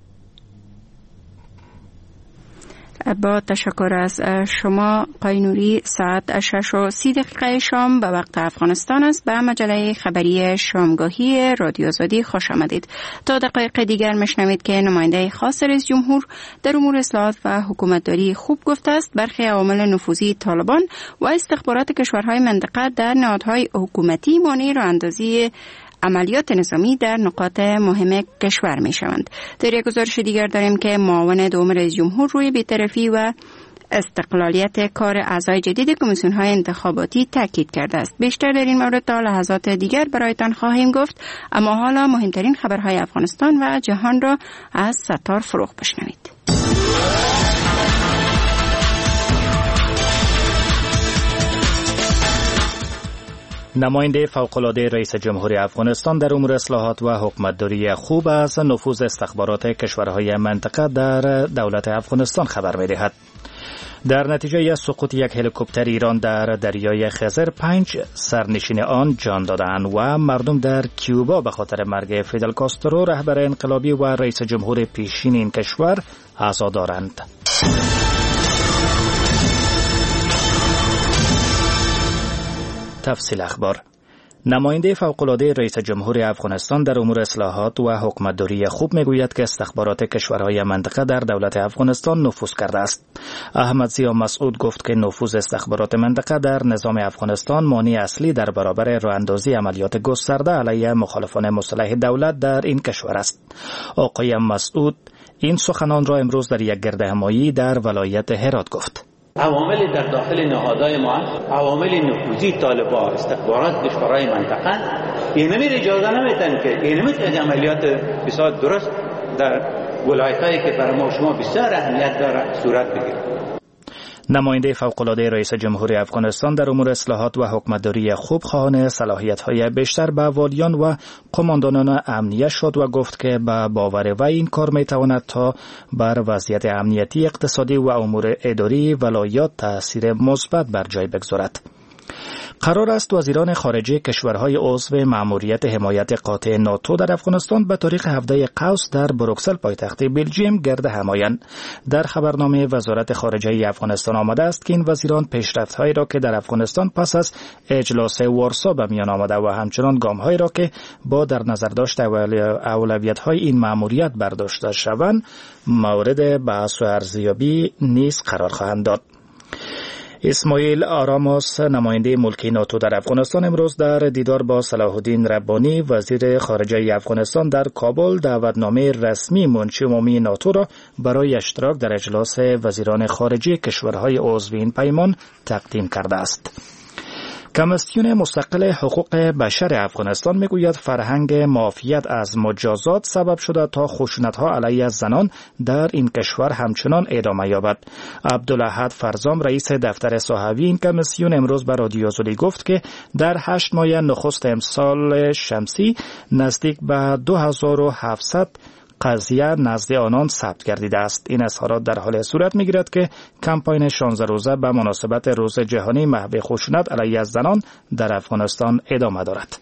با تشکر از شما قاینوری. ساعت 6:30 شام به وقت افغانستان است. به مجله خبری شامگاهی رادیو آزادی خوش آمدید. تا دقایق دیگر میشنوید که نماینده خاص رئیس جمهور در امور اصلاحات و حکومتداری خوب گفته است برخی عوامل نفوذی طالبان و استخبارات کشورهای منطقه در نهادهای حکومتی مانع راه‌اندازی عملیات نظامی در نقاط مهم کشور می شوند. در یک گزارش دیگر داریم که معاون دوم رئیس جمهور روی بی‌طرفی و استقلالیت کار اعضای جدید کمیسیون های انتخاباتی تاکید کرده است. بیشتر در این مورد تا لحظات دیگر برایتان خواهیم گفت، اما حالا مهمترین خبرهای افغانستان و جهان را از ستار فروغ بشنوید. نماینده فوق‌العاده رئیس جمهور افغانستان در امور اصلاحات و حکومتداری خوب از نفوذ استخبارات کشورهای منطقه در دولت افغانستان خبر می‌دهد. در نتیجه سقوط یک هلیکوپتر ایران در دریای خزر 5 سرنشین آن جان دادند و مردم در کیوبا به خاطر مرگ فیدل کاسترو رهبر انقلابی و رئیس جمهور پیشین این کشور عزادارند. تفصیل اخبار. نماینده فوق‌العاده رئیس جمهور افغانستان در امور اصلاحات و حکومتداری خوب میگوید که استخبارات کشورهای منطقه در دولت افغانستان نفوذ کرده است. احمد ضیا مسعود گفت که نفوذ استخبارات منطقه در نظام افغانستان مانع اصلی در برابر راه‌اندازی عملیات گسترده علیه مخالفان مسلح دولت در این کشور است. آقای مسعود این سخنان را امروز در یک گردهمایی در ولایت هرات گفت. عوامل در داخل نهادهای ما، عوامل نفوذی طالبان، استخبارات کشورهای منطقه این نمی اجازه نمیدن که این نمیتونه عملیات بسیار درست در ولایتایی که برای ما شما بسیار اهمیت داره صورت بگیره. نماینده فوق‌العاده رئیس جمهور افغانستان در امور اصلاحات و حکومتداری خوب خواهان صلاحیت‌های بیشتر به والیان و قماندانان امنیه شد و گفت که به باور وی این کار می‌تواند تا بر وضعیت امنیتی، اقتصادی و امور اداری ولایات تأثیر مثبت بر جای بگذارد. قرار است وزیران خارجه کشورهای عضو مأموریت حمایت قاطع ناتو در افغانستان به تاریخ 17 قوس در بروکسل پایتخت بلژیم گرد هم آیند. در خبرنامه وزارت خارجه افغانستان آمده است که این وزیران پیشرفت‌هایی را که در افغانستان پس از اجلاس وارسا به میان آمده و همچنان گام‌هایی را که با در نظر داشت اولویت‌های این مأموریت برداشته شوند مورد بحث و ارزیابی نیز قرار خواهند داد. اسماعیل آراموس نماینده ملکی ناتو در افغانستان امروز در دیدار با صلاح الدین ربانی وزیر خارجه افغانستان در کابل دعوتنامه رسمی منشی عمومی ناتو را برای اشتراک در اجلاس وزیران خارجه کشورهای عضو این پیمان تقدیم کرده است. کمیسیون مستقل حقوق بشر افغانستان میگوید فرهنگ معافیت از مجازات سبب شده تا خشونت‌ها علیه زنان در این کشور همچنان ادامه یابد. عبدالاحد فرزام رئیس دفتر صحوی این کمیسیون امروز به رادیو آزادی گفت که در 8 ماه نخست امسال شمسی نزدیک به 2700 قضیه نزد آنان ثبت گردیده است. این اظهارات در حال صورت می‌گیرد که کمپاین 16 روزه به مناسبت روز جهانی محو خشونت علیه زنان در افغانستان ادامه دارد.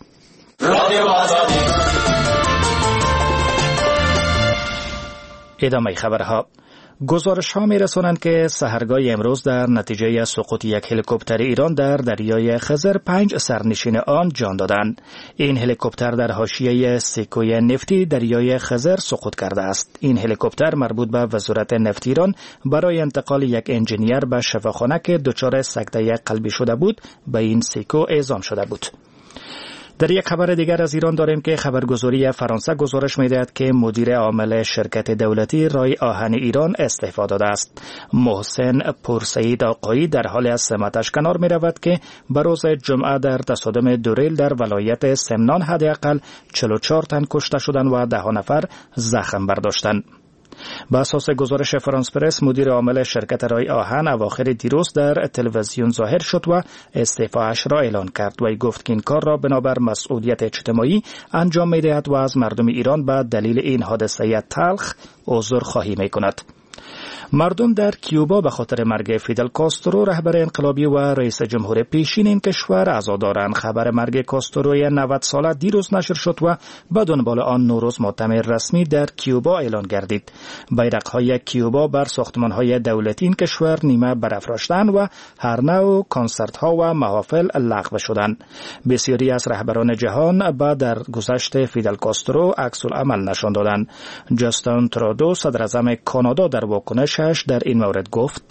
ادامه خبرها. گزارش ها می رسانند که سحرگاه امروز در نتیجه سقوط یک هلیکوپتر ایران در دریای خزر 5 سرنشین آن جان دادند. این هلیکوپتر در حاشیه سکوی نفتی دریای خزر سقوط کرده است. این هلیکوپتر مربوط به وزارت نفت ایران برای انتقال یک انجینیر به شفاخانه که دچار سکته قلبی شده بود به این سکو اعزام شده بود. در یک خبر دیگر از ایران داریم که خبرگزاری فرانسه گزارش می‌دهد که مدیر عامل شرکت دولتی رای آهن ایران استعفا داده است. محسن پورسعید آقایی در حال از سمتش کنار می‌رود که به روز جمعه در تصادم دوریل در ولایت سمنان حداقل 44 تن کشته شدند و 10 نفر زخم برداشتند. با اساس گزارش فرانس پرس مدیر عامل شرکت رای آهن اواخر دیروز در تلویزیون ظاهر شد و استعفاش را اعلان کرد و گفت که این کار را بنابر مسئولیت اجتماعی انجام می‌دهد و از مردم ایران به دلیل این حادثه تلخ عذرخواهی می‌کند. مردم در کیوبا به خاطر مرگ فیدل کاسترو رهبر انقلابی و رئیس جمهور پیشین این کشور عزادارند. خبر مرگ کاستروی 90 ساله دیروز نشر شد و به دنبال آن نوروز مؤتمر رسمی در کیوبا اعلان گردید. بیرق‌های کیوبا بر ساختمان‌های دولتی این کشور نیمه برافراشتند و هر نوع کنسرت‌ها و محافل لغو شدند. بسیاری از رهبران جهان با در گذشت فیدل کاسترو عکس‌العمل نشان دادند. جاستین ترودو صدراعظم کانادا در واکنش در این مورد گفت: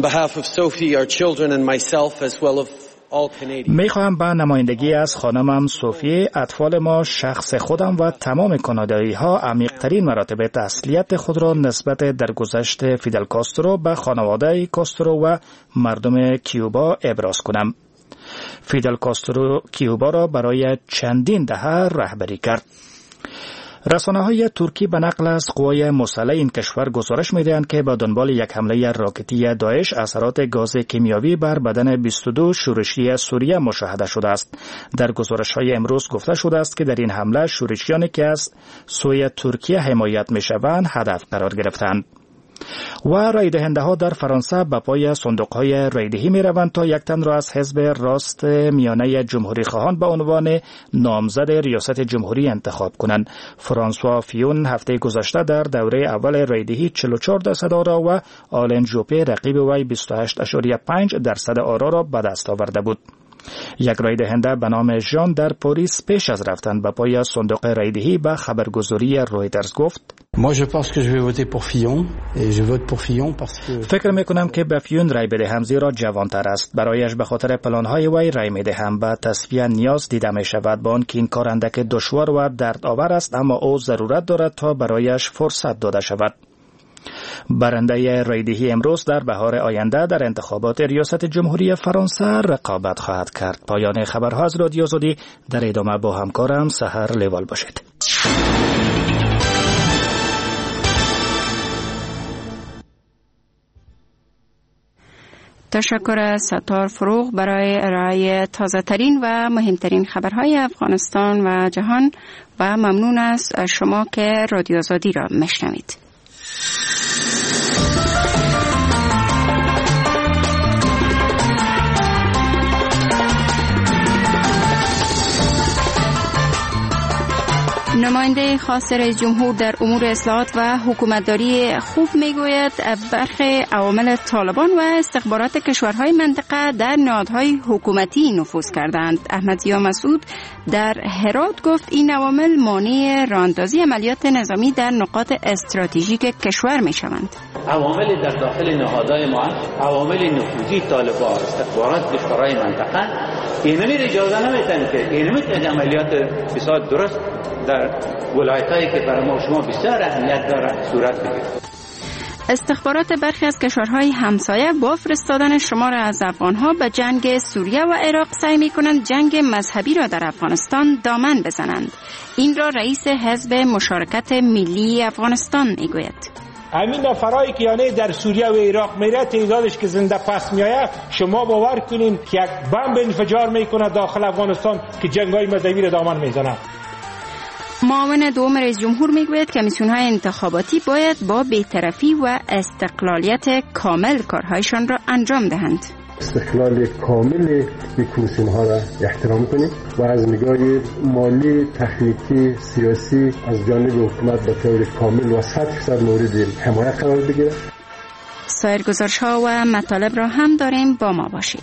می خواهم به نمایندگی از خانمم صوفی، اطفال ما، شخص خودم و تمام کانادایی ها عمیق‌ترین مراتب تسلیت خود را نسبت در گذشت فیدل کاسترو به خانواده کاسترو و مردم کیوبا ابراز کنم. فیدل کاسترو کیوبا را برای چندین دهه رهبری کرد. رسانه‌های ترکی به نقل از قوای مسلح این کشور گزارش می‌دهند که با دنبال یک حمله راکتی داعش اثرات گاز کیمیاوی بر بدن 22 شورشی سوریه مشاهده شده است. در گزارش‌های امروز گفته شده است که در این حمله شورشیانی که از سوی ترکیه حمایت می‌شوند هدف قرار گرفتند. و رای دهنده ها در فرانسه به پای صندوق های رایدهی می روند تا یک تن را از حزب راست میانه جمهوری خواهان به عنوان نامزد ریاست جمهوری انتخاب کنند. فرانسوا فیون هفته گذشته در دوره اول رایدهی 44% آرا و آلن جوپه رقیب وی 28.5% آرا را به دست آورده بود. یک رای دهنده به نام ژان در پاریس پیش از رفتن به پای صندوق رایدهی به خبرگزاری رویترز گفت: فکر میکنم که به فیون رای بدهم زیرا جوانتر است. برایش به خاطر پلانهای وی رای میدهم. به تصفیه نیاز دیده می شود با آنکه این کار اندک دشوار و دردآور است، اما او ضرورت دارد تا برایش فرصت داده شود. برنده رایدهی امروز در بهار آینده در انتخابات ریاست جمهوری فرانسه رقابت خواهد کرد. پایان خبرها از رادیو آزادی. در ادامه با همکارم سحر لیوال باشید. تشکر از ستار فروغ برای ارائه تازه ترین و مهمترین خبرهای افغانستان و جهان و ممنون از شما که رادیو آزادی را میشنوید. نماینده خاص رئیس جمهور در امور اصلاحات و حکومتداری خوب میگوید برخی عوامل طالبان و استخبارات کشورهای منطقه در نهادهای حکومتی نفوذ کردند. احمد ضیا مسعود در هرات گفت این عوامل مانع راه‌اندازی عملیات نظامی در نقاط استراتژیک کشور میشوند. عوامل در داخل نهادهای ما، عوامل نفوذی طالبان، استخبارات کشورهای منطقه اینمی اجازه نمیدن که اینمی عملیات بسیار درست در ولایتایی که برای ما شما بسیار اهمیت داره صورت بگیرد. استخبارات برخی از کشورهای همسایه با فرستادن شمار از افغانها به جنگ سوریه و عراق سعی می‌کنند جنگ مذهبی را در افغانستان دامن بزنند. این را رئیس حزب مشارکت ملی افغانستان میگوید. همین نفرایی که یعنی در سوریه و عراق میره تعدادش که زنده پس میایه، شما باور کنین که یک بمب انفجار میکنه داخل افغانستان که جنگ‌های مذهبی را دامن میزنه. معاون دوم رئیس جمهور میگوید کمیسیون‌های انتخاباتی باید با بی‌طرفی و استقلالیت کامل کارهایشان را انجام دهند. استقلال کامل این کمیسیون ها را احترام کنیم و از نگاه مالی، تکنیکی، سیاسی از جانب حکومت به طور کامل و 100% مورد حمایت قرار بگیرد. سایر گزارش‌ها و مطالب را هم داریم، با ما باشید.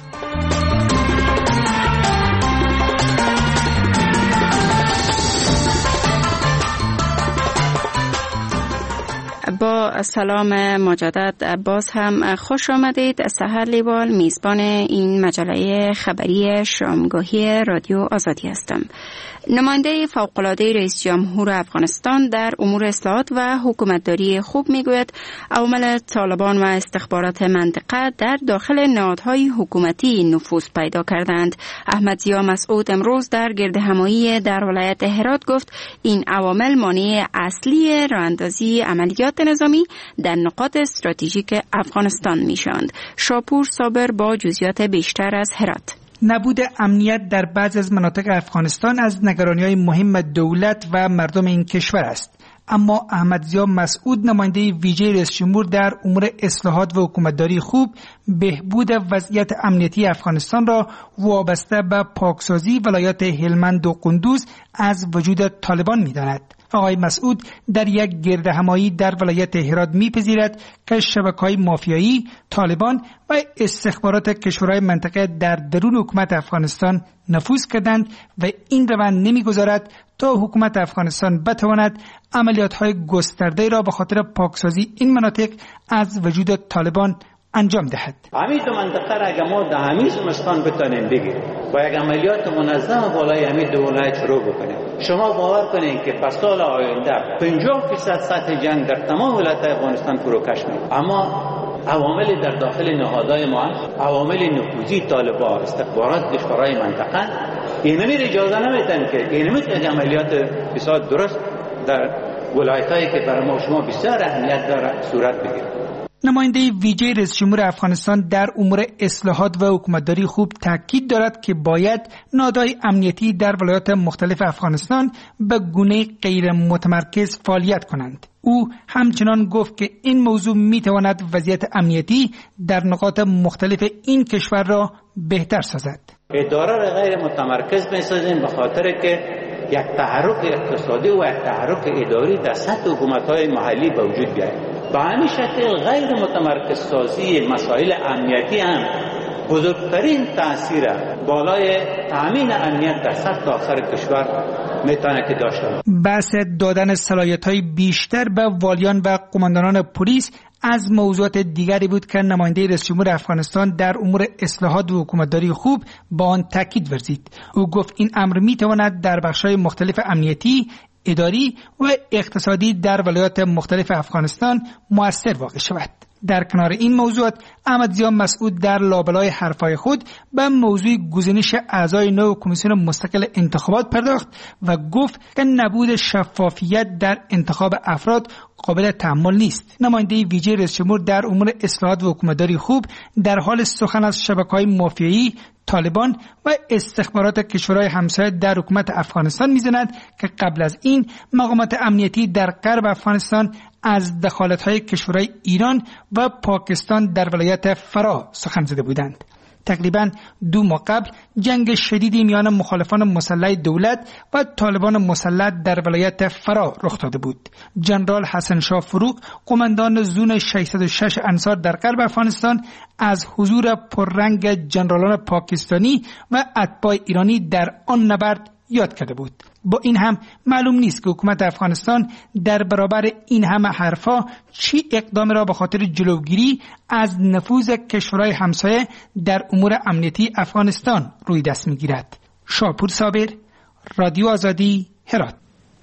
با سلام مجدد باز هم خوش آمدید. سحر لیوال میزبان این مجله خبری شامگاهی رادیو آزادی هستم. نماینده فوق‌العاده رئیس جمهور افغانستان در امور اصلاحات و حکومتداری خوب میگوید عوامل طالبان و استخبارات منطقه در داخل نهادهای حکومتی نفوذ پیدا کردند. احمدضیا مسعود امروز در گردهمایی در ولایت هرات گفت این عوامل مانع اصلی راه‌اندازی عملیات نظامی در نقاط استراتژیک افغانستان میشوند. شاپور صابر با جزئیات بیشتر از هرات. نبود امنیت در بعضی از مناطق افغانستان از نگرانی‌های مهم دولت و مردم این کشور است. اما احمدضیا مسعود نماینده ویژه رئیس جمهور در امور اصلاحات و حکومتداری خوب بهبود وضعیت امنیتی افغانستان را وابسته به پاکسازی ولایات هلمند و قندوز از وجود طالبان می‌داند. آقای مسعود در یک گردهمایی در ولایت هرات می‌پذیرد که شبکه‌های مافیایی، طالبان و استخبارات کشورهای منطقه در درون حکومت افغانستان نفوذ کردند و این روند نمی‌گذارد تا حکومت افغانستان بتواند عملیات‌های گسترده را به خاطر پاکسازی این مناطق از وجود طالبان انجام دهد. همین دو منطقه را اگر ما در همین زمستان بتانیم بگیریم و یک عملیات منظم بالای همین دو ولایت شروع بکنیم، شما باور کنید که پس سال آینده 50% سطح جنگ در تمام ولایت افغانستان فروکش میشه. اما عوامل در داخل نهادهای ما، عوامل نفوذی طالبان، استخبارات کشورهای منطقه اینمی اجازه نمیدن که اینمی عملیات بسیار درست در ولایتایی که برای ما شما بسیار اهمیت داره صورت بگیره. نماینده ویژه رئیس جمهور افغانستان در امور اصلاحات و حکومتداری خوب تاکید دارد که باید نهادهای امنیتی در ولایات مختلف افغانستان به گونه غیر متمرکز فعالیت کنند. او همچنان گفت که این موضوع میتواند وضعیت امنیتی در نقاط مختلف این کشور را بهتر سازد. اداره را غیر متمرکز میسازیم به خاطر که یک تحرک اقتصادی و یک تحرک اداری در سطح حکومت‌های محلی به وجود بیاید. به همین شکل غیر متمرکز سازی مسائل امنیتی هم بزرگترین تأثیر بالای تامین امنیت در سطح آخر کشور میتونه که داشته باشه. بحث دادن صلاحیت‌های بیشتر به والیان و قماندانان پلیس از موضوعات دیگری بود که نماینده رئیس جمهور افغانستان در امور اصلاحات و حکومتداری خوب با آن تاکید ورزید. او گفت این امر میتواند در بخش‌های مختلف امنیتی، اداری و اقتصادی در ولایات مختلف افغانستان مؤثر واقع شود. در کنار این موضوعات احمدضیا مسعود در لابلای حرفای خود به موضوع گزینش اعضای نو کمیسیون مستقل انتخابات پرداخت و گفت که نبود شفافیت در انتخاب افراد قابل تحمل نیست. نماینده ویژه رئیس جمهور در امور اصلاحات و حکومتداری خوب در حال سخن از شبکه‌های مافیایی، طالبان و استخبارات کشورهای همسایه در حکومت افغانستان می‌زند که قبل از این مقامات امنیتی در غرب افغانستان از دخالت‌های کشورهای ایران و پاکستان در ولایت فرا سخن زده بودند. تقریباً 2 ماه قبل جنگ شدیدی میان مخالفان مسلح دولت و طالبان مسلح در ولایت فرا رخ داده بود. جنرال حسن شاه فروغ، قماندان زون 606 انصار در غرب افغانستان، از حضور پررنگ جنرالان پاکستانی و اتباع ایرانی در آن نبرد یاد کرده بود. با این هم معلوم نیست که حکومت افغانستان در برابر این همه حرفا چی اقدام را به خاطر جلوگیری از نفوذ کشورهای همسایه در امور امنیتی افغانستان روی دست میگیرد. شاپور صابر، رادیو آزادی، هرات.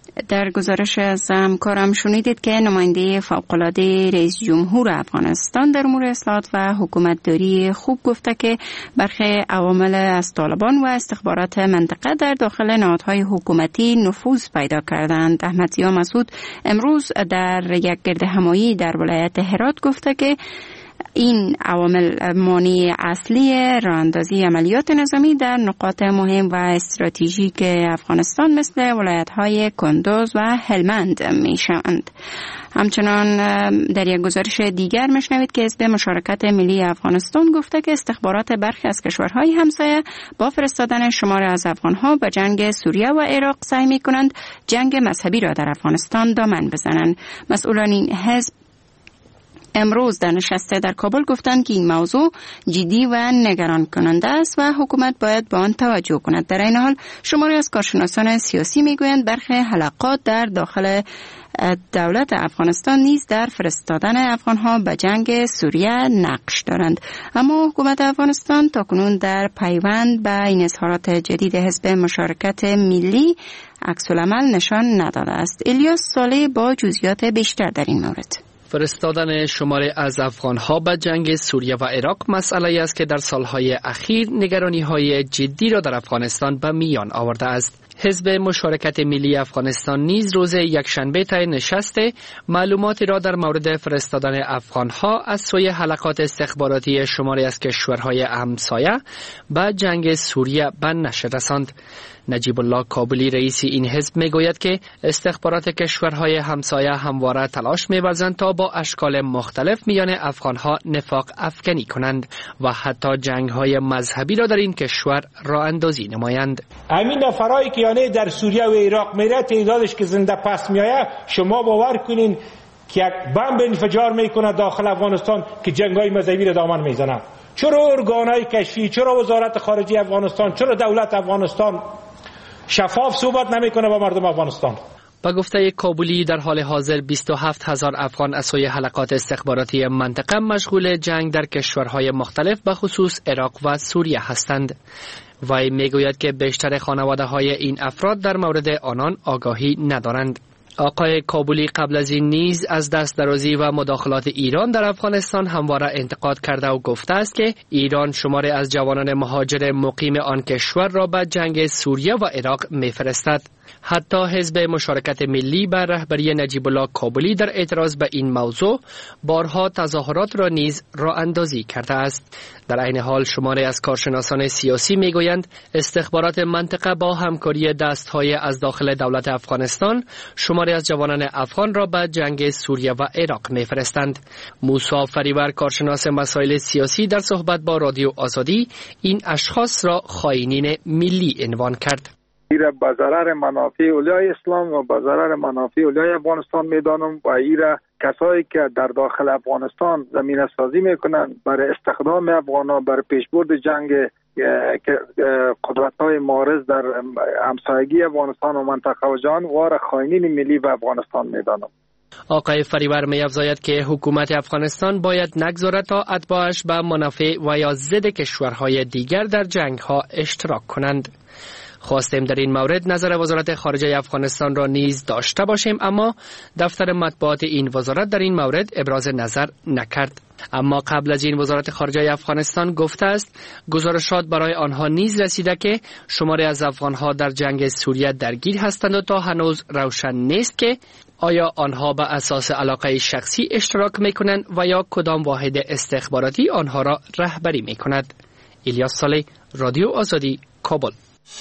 در گزارش از همکارم شنیدید که نماینده فوق‌العاده رئیس جمهور افغانستان در امور اصلاحات و حکومتداری خوب گفته که برخی عوامل از طالبان و استخبارات منطقه در داخل نهادهای حکومتی نفوذ پیدا کردند. احمدضیا مسعود امروز در یک گردهمایی در ولایت هرات گفته که این عوامل مانع اصلی راه‌اندازی عملیات نظامی در نقاط مهم و استراتژیک افغانستان مثل ولایت‌های کندوز و هلمند میشوند. همچنان در یک گزارش دیگر میشنوید که حزب مشارکت ملی افغانستان گفته که استخبارات برخی از کشورهای همسایه با فرستادن شمار از افغانها به جنگ سوریه و عراق سعی میکنند جنگ مذهبی را در افغانستان دامن بزنند. مسئولان این حزب امروز در نشست در کابل گفتند که این موضوع جدی و نگران کننده است و حکومت باید به آن توجه کند. در این حال شماری از کارشناسان سیاسی میگویند برخی حلقات در داخل دولت افغانستان نیز در فرستادن افغانها به جنگ سوریه نقش دارند، اما حکومت افغانستان تاکنون در پیوند به این اظهارات جدید حزب مشارکت ملی عکس‌العمل نشان نداده است. الیاس صالح با جزئیات بیشتر در این مورد. فرستادن شماری از افغانها به جنگ سوریه و عراق مسئله است که در سالهای اخیر نگرانی‌های جدی را در افغانستان به میان آورده است. حزب مشارکت ملی افغانستان نیز روز یکشنبه طی نشست معلوماتی را در مورد فرستادن افغانها از سوی حلقات استخباراتی شماری از کشورهای همسایه به جنگ سوریه به نشر رساند. نجیب الله کابلی رئیس این حزب میگوید که استخبارات کشورهای همسایه همواره تلاش می‌ورزند تا با اشکال مختلف میان افغانها نفاق افکنی کنند و حتی جنگ‌های مذهبی را در این کشور راه اندازی نمایند. همین نفرایی که یعنی در سوریه و عراق میره تعدادش که زنده پس میآید، شما باور کنین که یک بمب انفجار میکنه داخل افغانستان که جنگ‌های مذهبی را دامن میزنه. چرا ارگان‌های کشفی، چرا وزارت خارجه افغانستان، چرا دولت افغانستان شفاف صحبت نمیکنه با مردم افغانستان؟ با گفته کابلی در حال حاضر 27,000 افغان از سوی حلقات استخباراتی منطقه مشغول جنگ در کشورهای مختلف به خصوص عراق و سوریه هستند. وی میگوید که بیشتر خانواده‌های این افراد در مورد آنان آگاهی ندارند. آقای کابلی قبل از این نیز از دست درازی و مداخلات ایران در افغانستان همواره انتقاد کرده و گفته است که ایران شماری از جوانان مهاجر مقیم آن کشور را به جنگ سوریه و عراق می‌فرستد. حتی حزب مشارکت ملی به رهبری نجیب الله کابلی در اعتراض به این موضوع بارها تظاهرات را نیز راه اندازی کرده است. در عین حال شماری از کارشناسان سیاسی میگویند استخبارات منطقه با همکاری دستهای از داخل دولت افغانستان شماری از جوانان افغان را به جنگ سوریه و عراق میفرستند. موسی فریور کارشناس مسائل سیاسی در صحبت با رادیو آزادی این اشخاص را خائنین ملی عنوان کرد. ایره به ضرر منافع اولیای اسلام و به ضرر منافع اولیای افغانستان میدانم و ایره کسایی که در داخل افغانستان زمینه سازی میکنن برای استخدام افغانان برای پیشبرد جنگ قدرت‌های معارض در همسایگی افغانستان و منطقه و جهان وار خائنین ملی و افغانستان میدانم. آقای فریور می‌افزاید که حکومت افغانستان باید نگذارد تا اتباعش به منافع و یا ضد کشورهای دیگر در جنگ‌ها اشتراک کنند. خواستیم در این مورد نظر وزارت خارجه افغانستان را نیز داشته باشیم، اما دفتر مطبوعات این وزارت در این مورد ابراز نظر نکرد. اما قبل از این وزارت خارجه افغانستان گفته است گزارشات برای آنها نیز رسیده که شماری از افغانها در جنگ سوریه درگیر هستند و تا هنوز روشن نیست که آیا آنها به اساس علاقه شخصی اشتراک میکنند و یا کدام واحد استخباراتی آنها را رهبری میکند. الیاس صالح، رادیو آزادی، کابل.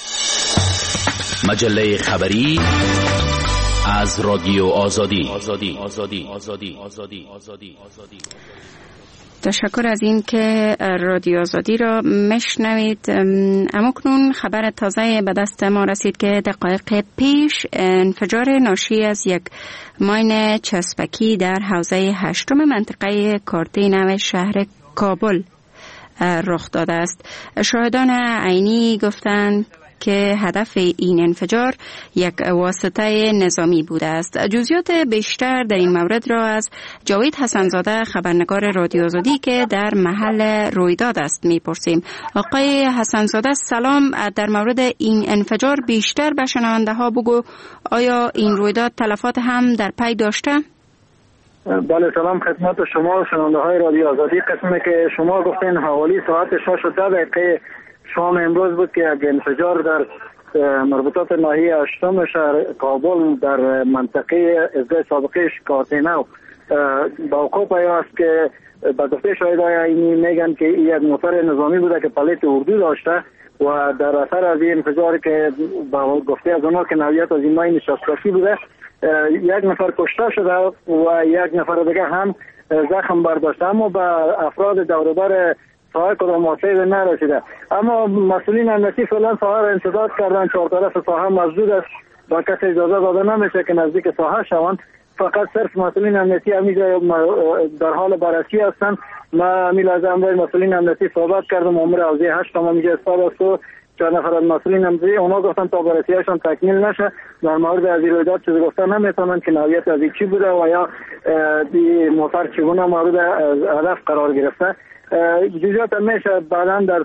مجله خبری از رادیو آزادی. تشکر از این که رادیو آزادی را میشنوید. امکنون خبر تازه به دست ما رسید که دقایق پیش انفجار ناشی از یک ماین چسبکی در حوزه 8 منطقه کارته نو شهر کابل رخ داده است. شاهدان عینی گفتند که هدف این انفجار یک واسطه نظامی بوده است. جزئیات بیشتر در این مورد را از جاوید حسنزاده خبرنگار رادیو آزادی که در محل رویداد است میپرسیم. آقای حسنزاده سلام، در مورد این انفجار بیشتر به شنونده ها بگو. آیا این رویداد تلفات هم در پی داشته؟ بله، سلام خدمت شما شنونده های رادیو آزادی. قسمی که شما گفتین حوالی ساعت 6:10 شام امروز بود که یک انفجار در مربوطات ناحیه 8 شهر کابل در منطقه ازده سابقه کارتینو با وقوع پیوست که به گفته شاهدای عینی میگن که یک موتر نظامی بوده که پلیت اردو داشته و در اثر از این انفجار که با گفته از اونها که نوعیت از این ماین شاسکاشی بوده، یک نفر کشته شده و یک نفر دیگه هم زخم برداشته، اما به افراد دوروبر ساحه کدام واقعی نرسیده. اما مسئولین امنیتی فعلا ساحه را انسداد کردن، چهار طرف ساحه مسدود است و کسی اجازه داده نمیشه که نزدیک ساحه شوند. فقط صرف مسئولین امنیتی همیشه در حال بررسی هستند. ما میلازم باید مسئولین امنیتی صحبت کردم، امور حوزه 8 هم همیشه استاد است و چند نفر از مسئولین امنیتی اونا گفتن تا بررسیشان تکمیل نشه در مورد از این رویداد چیزی گفتن نمیتونن که نوعیت از چی بوده و یا موتر چگونه مورد هدف قرار گرفته. جزئیات میشه بعدا در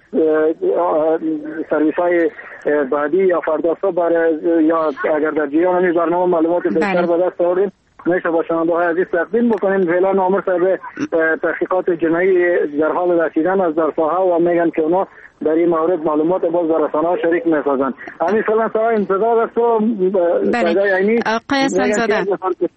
سرویس های بعدی یا فردا صبح یا اگر در جریان این برنامه معلومات بیشتر به دست آوریم میشه با شنونده های عزیز تقدیم بکنیم. فعلا مأمور صاحب تحقیقات جنایی در حال رسیدن از در ساحه و میگن که اونا در این مورد معلومات باز در رسانه‌ها شریک می‌سازند. همین فعلا ساعت انتظار است و آقای حسن‌زاده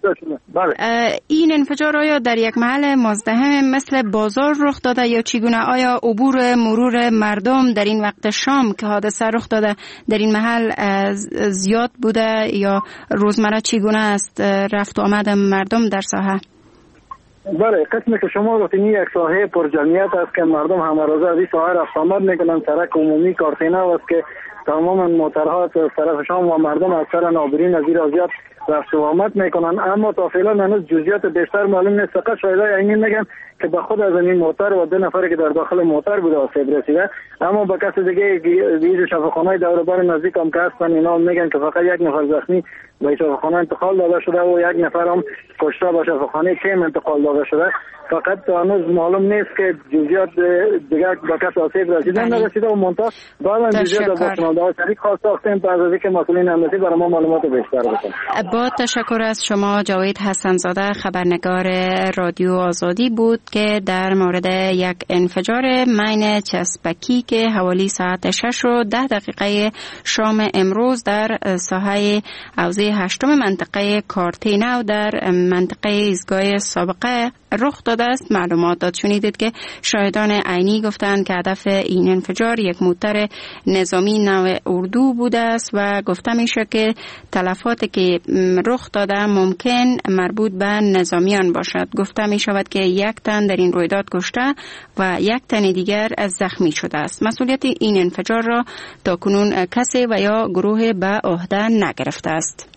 این انفجار آیا در یک محل مزدحم مثل بازار رخ داده یا چگونه؟ آیا عبور مرور مردم در این وقت شام که حادثه رخ داده در این محل زیاد بوده یا روزمره چگونه است رفت و آمد مردم در ساحه؟ بله، قسمی که شما گفتین یک ساحه پر جمعیت است که مردم همه روزه از این ساحه رفت آمد میکنن. سرک عمومی کارخانه است که تمام موترها از طرف شام و مردم اکثر ناظرین از این زیاد رفت و آمد میکنن. اما تا فعلا هنوز جزئیات بیشتر معلوم نیست. فقط شاهدای عینی میگن که به خود از این موتر و 2 نفری که در داخل موتر بوده آسیب رسیده. اما به کس دیگه دیگه شفاخانه دور و بر نزدیک هم که هستن اینا میگن که فقط 1 نفر زخمی به شفاخانه انتقال داده شده و 1 نفر هم کشته به شفاخانه کم انتقال داده شده. فقط هنوز معلوم نیست که جزئیات دیگه به کس آسیب رسیده نرسیده و منتها بعد جزئیات با شنونده شریک خواسته هستیم تا از اینکه مسئولین امنیتی برای ما معلومات بیشتر بدن. با تشکر از شما. جاوید حسن‌زاده خبرنگار رادیو آزادی بود که در مورد یک انفجار مین چسبکی که حوالی ساعت 6:10 شام امروز در ساحه حوزه 8 منطقه کارتینو در منطقه ایستگاه سابقه رخ داده است معلومات داد. شنیدید که شاهدان عینی گفتند که هدف این انفجار یک موتر نظامی نوع اردو بوده است و گفته میشه که تلفاتی که رخ داده ممکن مربوط به نظامیان باشد. گفته می شود که 1 تن در این رویداد کشته و 1 تن دیگر از زخمی شده است. مسئولیت این انفجار را تاکنون کسی و یا گروه به عهده نگرفته است.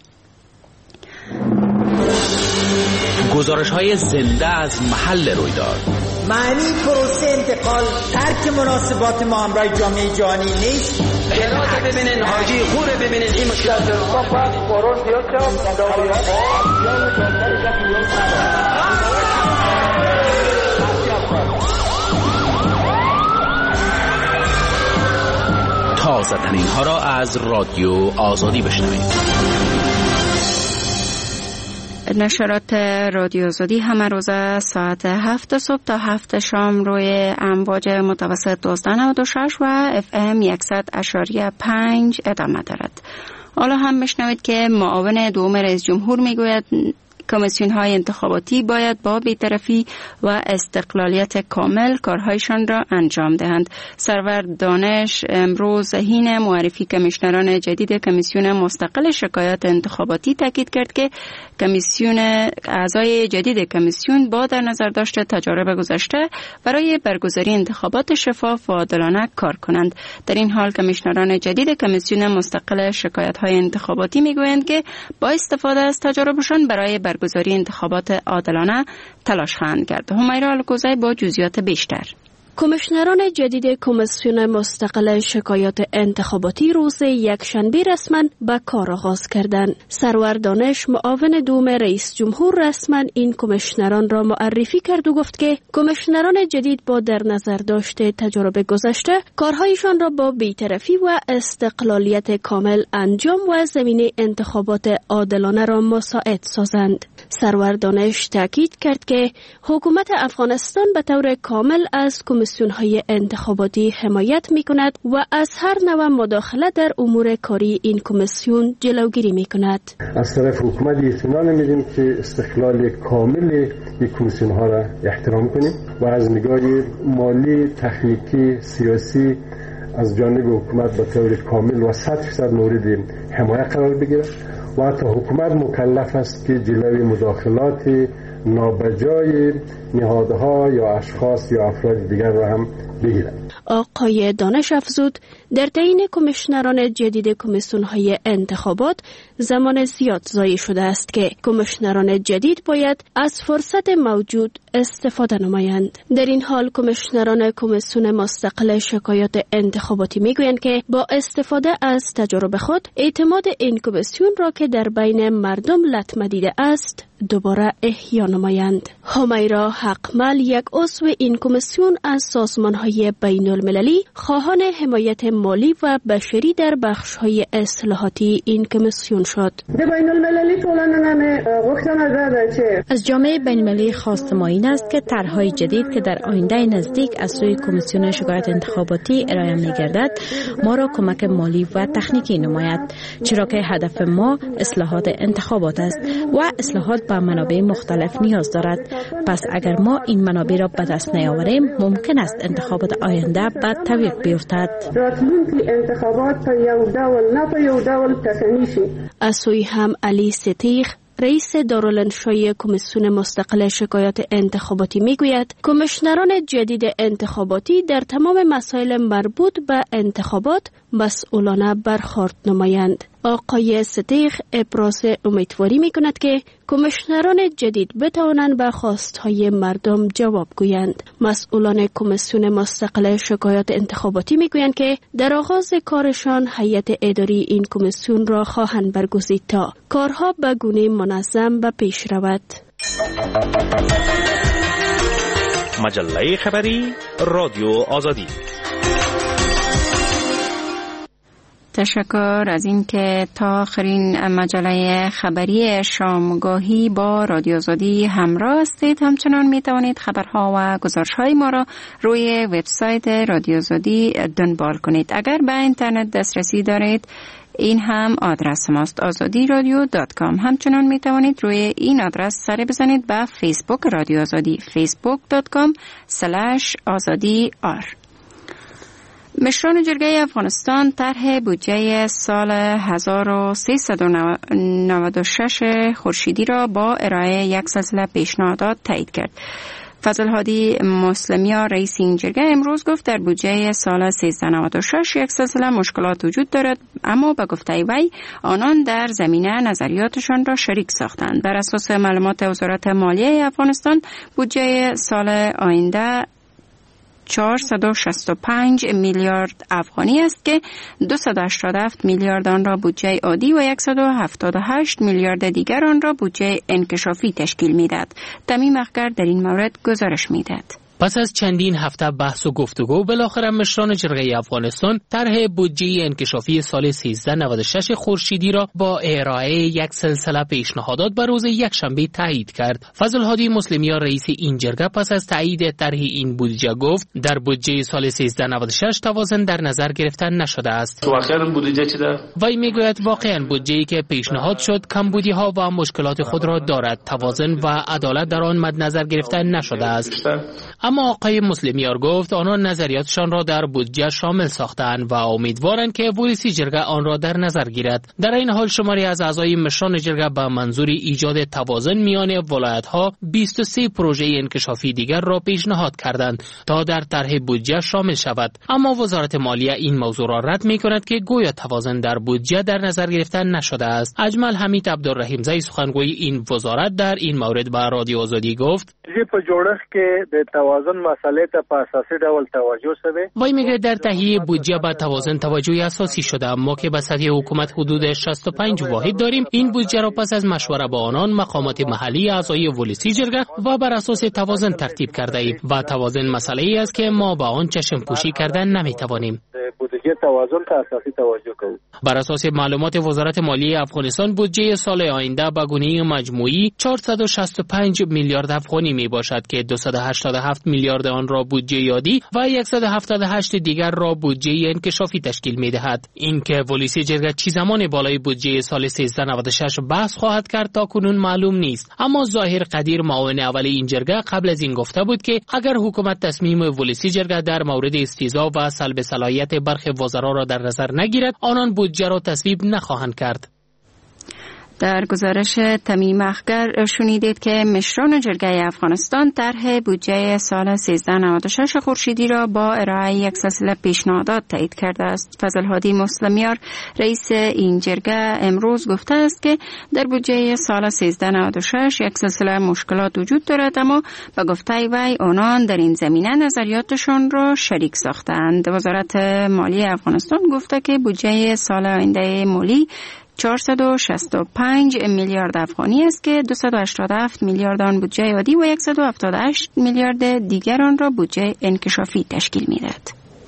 گزارش‌های زنده از محل رویداد. معنی پروسه انتقال ترک مناسبات ما همراه جامعه جهانی نیست. هرات ببینین، حاجی خوره ببینین، این مشکل تازه ترین ها را از رادیو آزادی بشنوید. نشرات رادیو آزادی همه روزه ساعت 7 صبح تا 7 شام روی امواج متوسط 1296 و FM 100.5 ادامه دارد. حالا هم بشنوید که معاون دوم رئیس جمهور میگوید کمیسیون های انتخاباتی باید با بی‌طرفی و استقلالیت کامل کارهایشان را انجام دهند. سرور دانش امروز حین معرفی کمیشنران جدید کمیسیون مستقل شکایات انتخاباتی تاکید کرد که اعضای جدید کمیسیون با در نظر داشت تجارب گذشته برای برگزاری انتخابات شفاف و عادلانه کار کنند. در این حال کمیشنران جدید کمیسیون مستقل شکایات های انتخاباتی میگویند که با استفاده از تجاربشان برای برگزاری انتخابات عادلانه تلاش خواهند کرد. همیرا الکوزی با جزئیات بیشتر. کمیشنران جدید کمیسیون مستقل شکایات انتخاباتی روز یکشنبه رسما به کار آغاز کردند. سرور دانش معاون دوم رئیس جمهور رسما این کمیشنران را معرفی کرد و گفت که کمیشنران جدید با در نظر داشته تجربه گذشته کارهایشان را با بی‌طرفی و استقلالیت کامل انجام و زمینه انتخابات عادلانه را مساعد سازند. سرور دانش تاکید کرد که حکومت افغانستان به طور کامل از کمیسیون‌های انتخاباتی حمایت می‌کند و از هر نوع مداخله در امور کاری این کمیسیون جلوگیری می‌کند. از طرف حکومت اطمینان میدیم که استقلال کامل این کمیسیون‌ها را احترام کنیم و از نگاه مالی، تکنیکی، سیاسی از جانب حکومت به طور کامل و 100% مورد حمایت قرار بگیرد و حتی حکومت مکلف است که جلوی مداخلات نابجای نهادها یا اشخاص یا افراد دیگر را هم بگیرد. آقای دانش افزود در تعیین کمیشنران جدید کمیسیون‌های انتخابات زمان زیاد ضایع شده است که کمیشنران جدید باید از فرصت موجود استفاده نمایند. در این حال کمیشنران کمیسیون مستقل شکایات انتخاباتی میگویند که با استفاده از تجربه خود اعتماد این کمیسیون را که در بین مردم لطمه دیده است دوباره احیا نمایند. همیرا حقمل یک عضو این کمیسیون از سازمان‌های بین‌المللی خواهان حمایت مالی و بشری در بخش‌های اصلاحاتی این کمیسیون شد. از جامعه بین‌المللی خواست ما این است که طرح‌های جدید که در آینده نزدیک از سوی کمیسیون شکایات انتخاباتی ارائه می‌گردد ما را کمک مالی و تکنیکی نماید، چرا که هدف ما اصلاحات انتخابات است و اصلاحات به منابع مختلف نیاز دارد. پس اگر ما این منابع را به دست نیاوریم ممکن است انتخابات آینده به تعویق بیفتد. از سوی هم علی ستیخ رئیس دارالانشای کمیسیون مستقل شکایات انتخاباتی میگوید کمیشنران جدید انتخاباتی در تمام مسائل مربوط به انتخابات مسئولانه برخورد نمایند. آقای ستیخ ابراز امیدواری میکند که کمیشنران جدید بتوانند به خواستهای مردم جواب گویند. مسئولان کمیسیون مستقل شکایات انتخاباتی میگویند که در آغاز کارشان هیئت اداری این کمیسیون را خواهند برگزید تا کارها به گونه منظم به پیش رود. مجله خبری رادیو آزادی. تشکر از این که تا آخرین مجله خبری شامگاهی با رادیو آزادی همراه هستید. همچنان می توانید خبرها و گزارش‌های ما را روی وبسایت رادیو آزادی دنبال کنید. اگر به اینترنت دسترسی دارید این هم آدرس ماست azadi.radio.com. همچنان می توانید روی این آدرس سر بزنید به فیسبوک رادیو آزادی facebook.com/azadi.r. مشران جرگه افغانستان طرح بودجه سال 1396 خورشیدی را با ارائه یک سلسله پیشنهادات تایید کرد. فضل هادی مسلمی‌ها رئیس این جرگه امروز گفت در بودجه سال 1396 یک سلسله مشکلات وجود دارد، اما به گفته وی آنان در زمینه نظریاتشان را شریک ساختند. بر اساس معلومات وزارت مالیه افغانستان بودجه سال آینده 465 میلیارد افغانی است که 287 میلیارد آن را بودجه عادی و 178 میلیارد دیگر آن را بودجه انکشافی تشکیل می‌دهد. تمیم اخگر در این مورد گزارش می‌دهد. پس از چندین هفته بحث و گفتگو بالاخره مشران جرگه افغانستان طرح بودجه انکشافی سال 1396 خورشیدی را با ارائه یک سلسله پیشنهادات بر روز یکشنبه تایید کرد. فضل هادی مسلمی‌ها رئیس این جرگه پس از تایید طرح این بودجه گفت در بودجه سال 1396 توازن در نظر گرفته نشده است. واقعا بودجه چه ده؟ وی میگوید واقعا بودجه‌ای که پیشنهاد شد کمبودی‌ها و مشکلات خود را دارد، توازن و عدالت در آن مد نظر گرفته نشده است. اما آقای مسلمیار گفت آنان نظریاتشان را در بودجه شامل ساختند و امیدوارند که پلیسی جرگه آن را در نظر گیرد. در این حال شماری از اعضای مشران جرگه به منظور ایجاد توازن میان ولایت‌ها 23 پروژه انکشافی دیگر را پیشنهاد کردند تا در طرح بودجه شامل شود، اما وزارت مالیه این موضوع را رد می‌کند که گویا توازن در بودجه در نظر گرفته نشده است. اجمل حمید عبدالرحیم زی سخنگوی این وزارت در این مورد به رادیو آزادی گفت په جوړښت کې د توازن مسئله ته په اساسي ډول توجه شوه. وای میگه در تهیه بودجه به توازن توجه اساسی شده. ما که به سطح حکومت حدود 65 واحد داریم، این بودجه را پس از مشوره با آنان مقامات محلی اعضای ولسی جرگه و بر اساس توازن ترتیب کرده ایم و توازن مسئله ای است که ما با آن چشم پوشی کردن نمیتوانیم. بودجه توازن ته اساسی توجه کوو. بر اساس معلومات وزارت مالیه افغانستان بودجه سال آینده به گونه مجموعی 465 میلیارد افغانی می باشد که 287 میلیارد آن را بودجه یادی و 178 دیگر را بودجه انکشافی تشکیل می دهد. اینکه ولسی جرگه چی زمان بالای بودجه سال 1396 بحث خواهد کرد تا کنون معلوم نیست، اما ظاهر قدیر معاون اول این جرگه قبل از این گفته بود که اگر حکومت تصمیم ولسی جرگه در مورد استیضاح و سلب صلاحیت برخی وزرا را در نظر نگیرد، آنان بودجه را تصویب نخواهند کرد. در گزارش تمیم اخگر شنیدید که مشران جرگه افغانستان طرح بودجه سال 1396 خورشیدی را با ارائه یک سلسله پیشنهادات تایید کرده است. فضل هادی مسلمیار رئیس این جرگه امروز گفته است که در بودجه سال 1396 یک سلسله مشکلات وجود دارد، اما به گفته وی آنان در این زمینه نظریاتشان را شریک ساختند. وزارت مالی افغانستان گفته که بودجه سال آینده مالی 465 میلیارد افغانی است که 287 میلیارد آن بودجه عادی و 178 میلیارد دیگر آن را بودجه انکشافی تشکیل می‌دهد.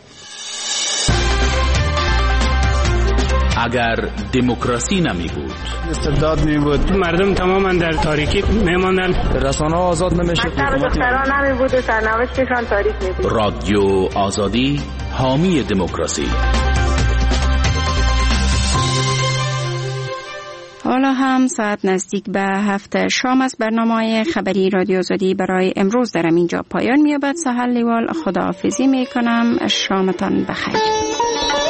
اگر دموکراسی نمی بود، استبداد می بود، مردم تماما در تاریکی میماندند، رسانه‌ها آزاد نمیشد، دختران نمی بود و سرنوشتشان تاریک می بود. رادیو آزادی حامی دموکراسی. حالا هم ساعت نزدیک به 7 شام است. برنامه خبری رادیو آزادی برای امروز در اینجا پایان می‌یابد. سهل لیوال خداحافظی می‌کنم. شامتان بخیر.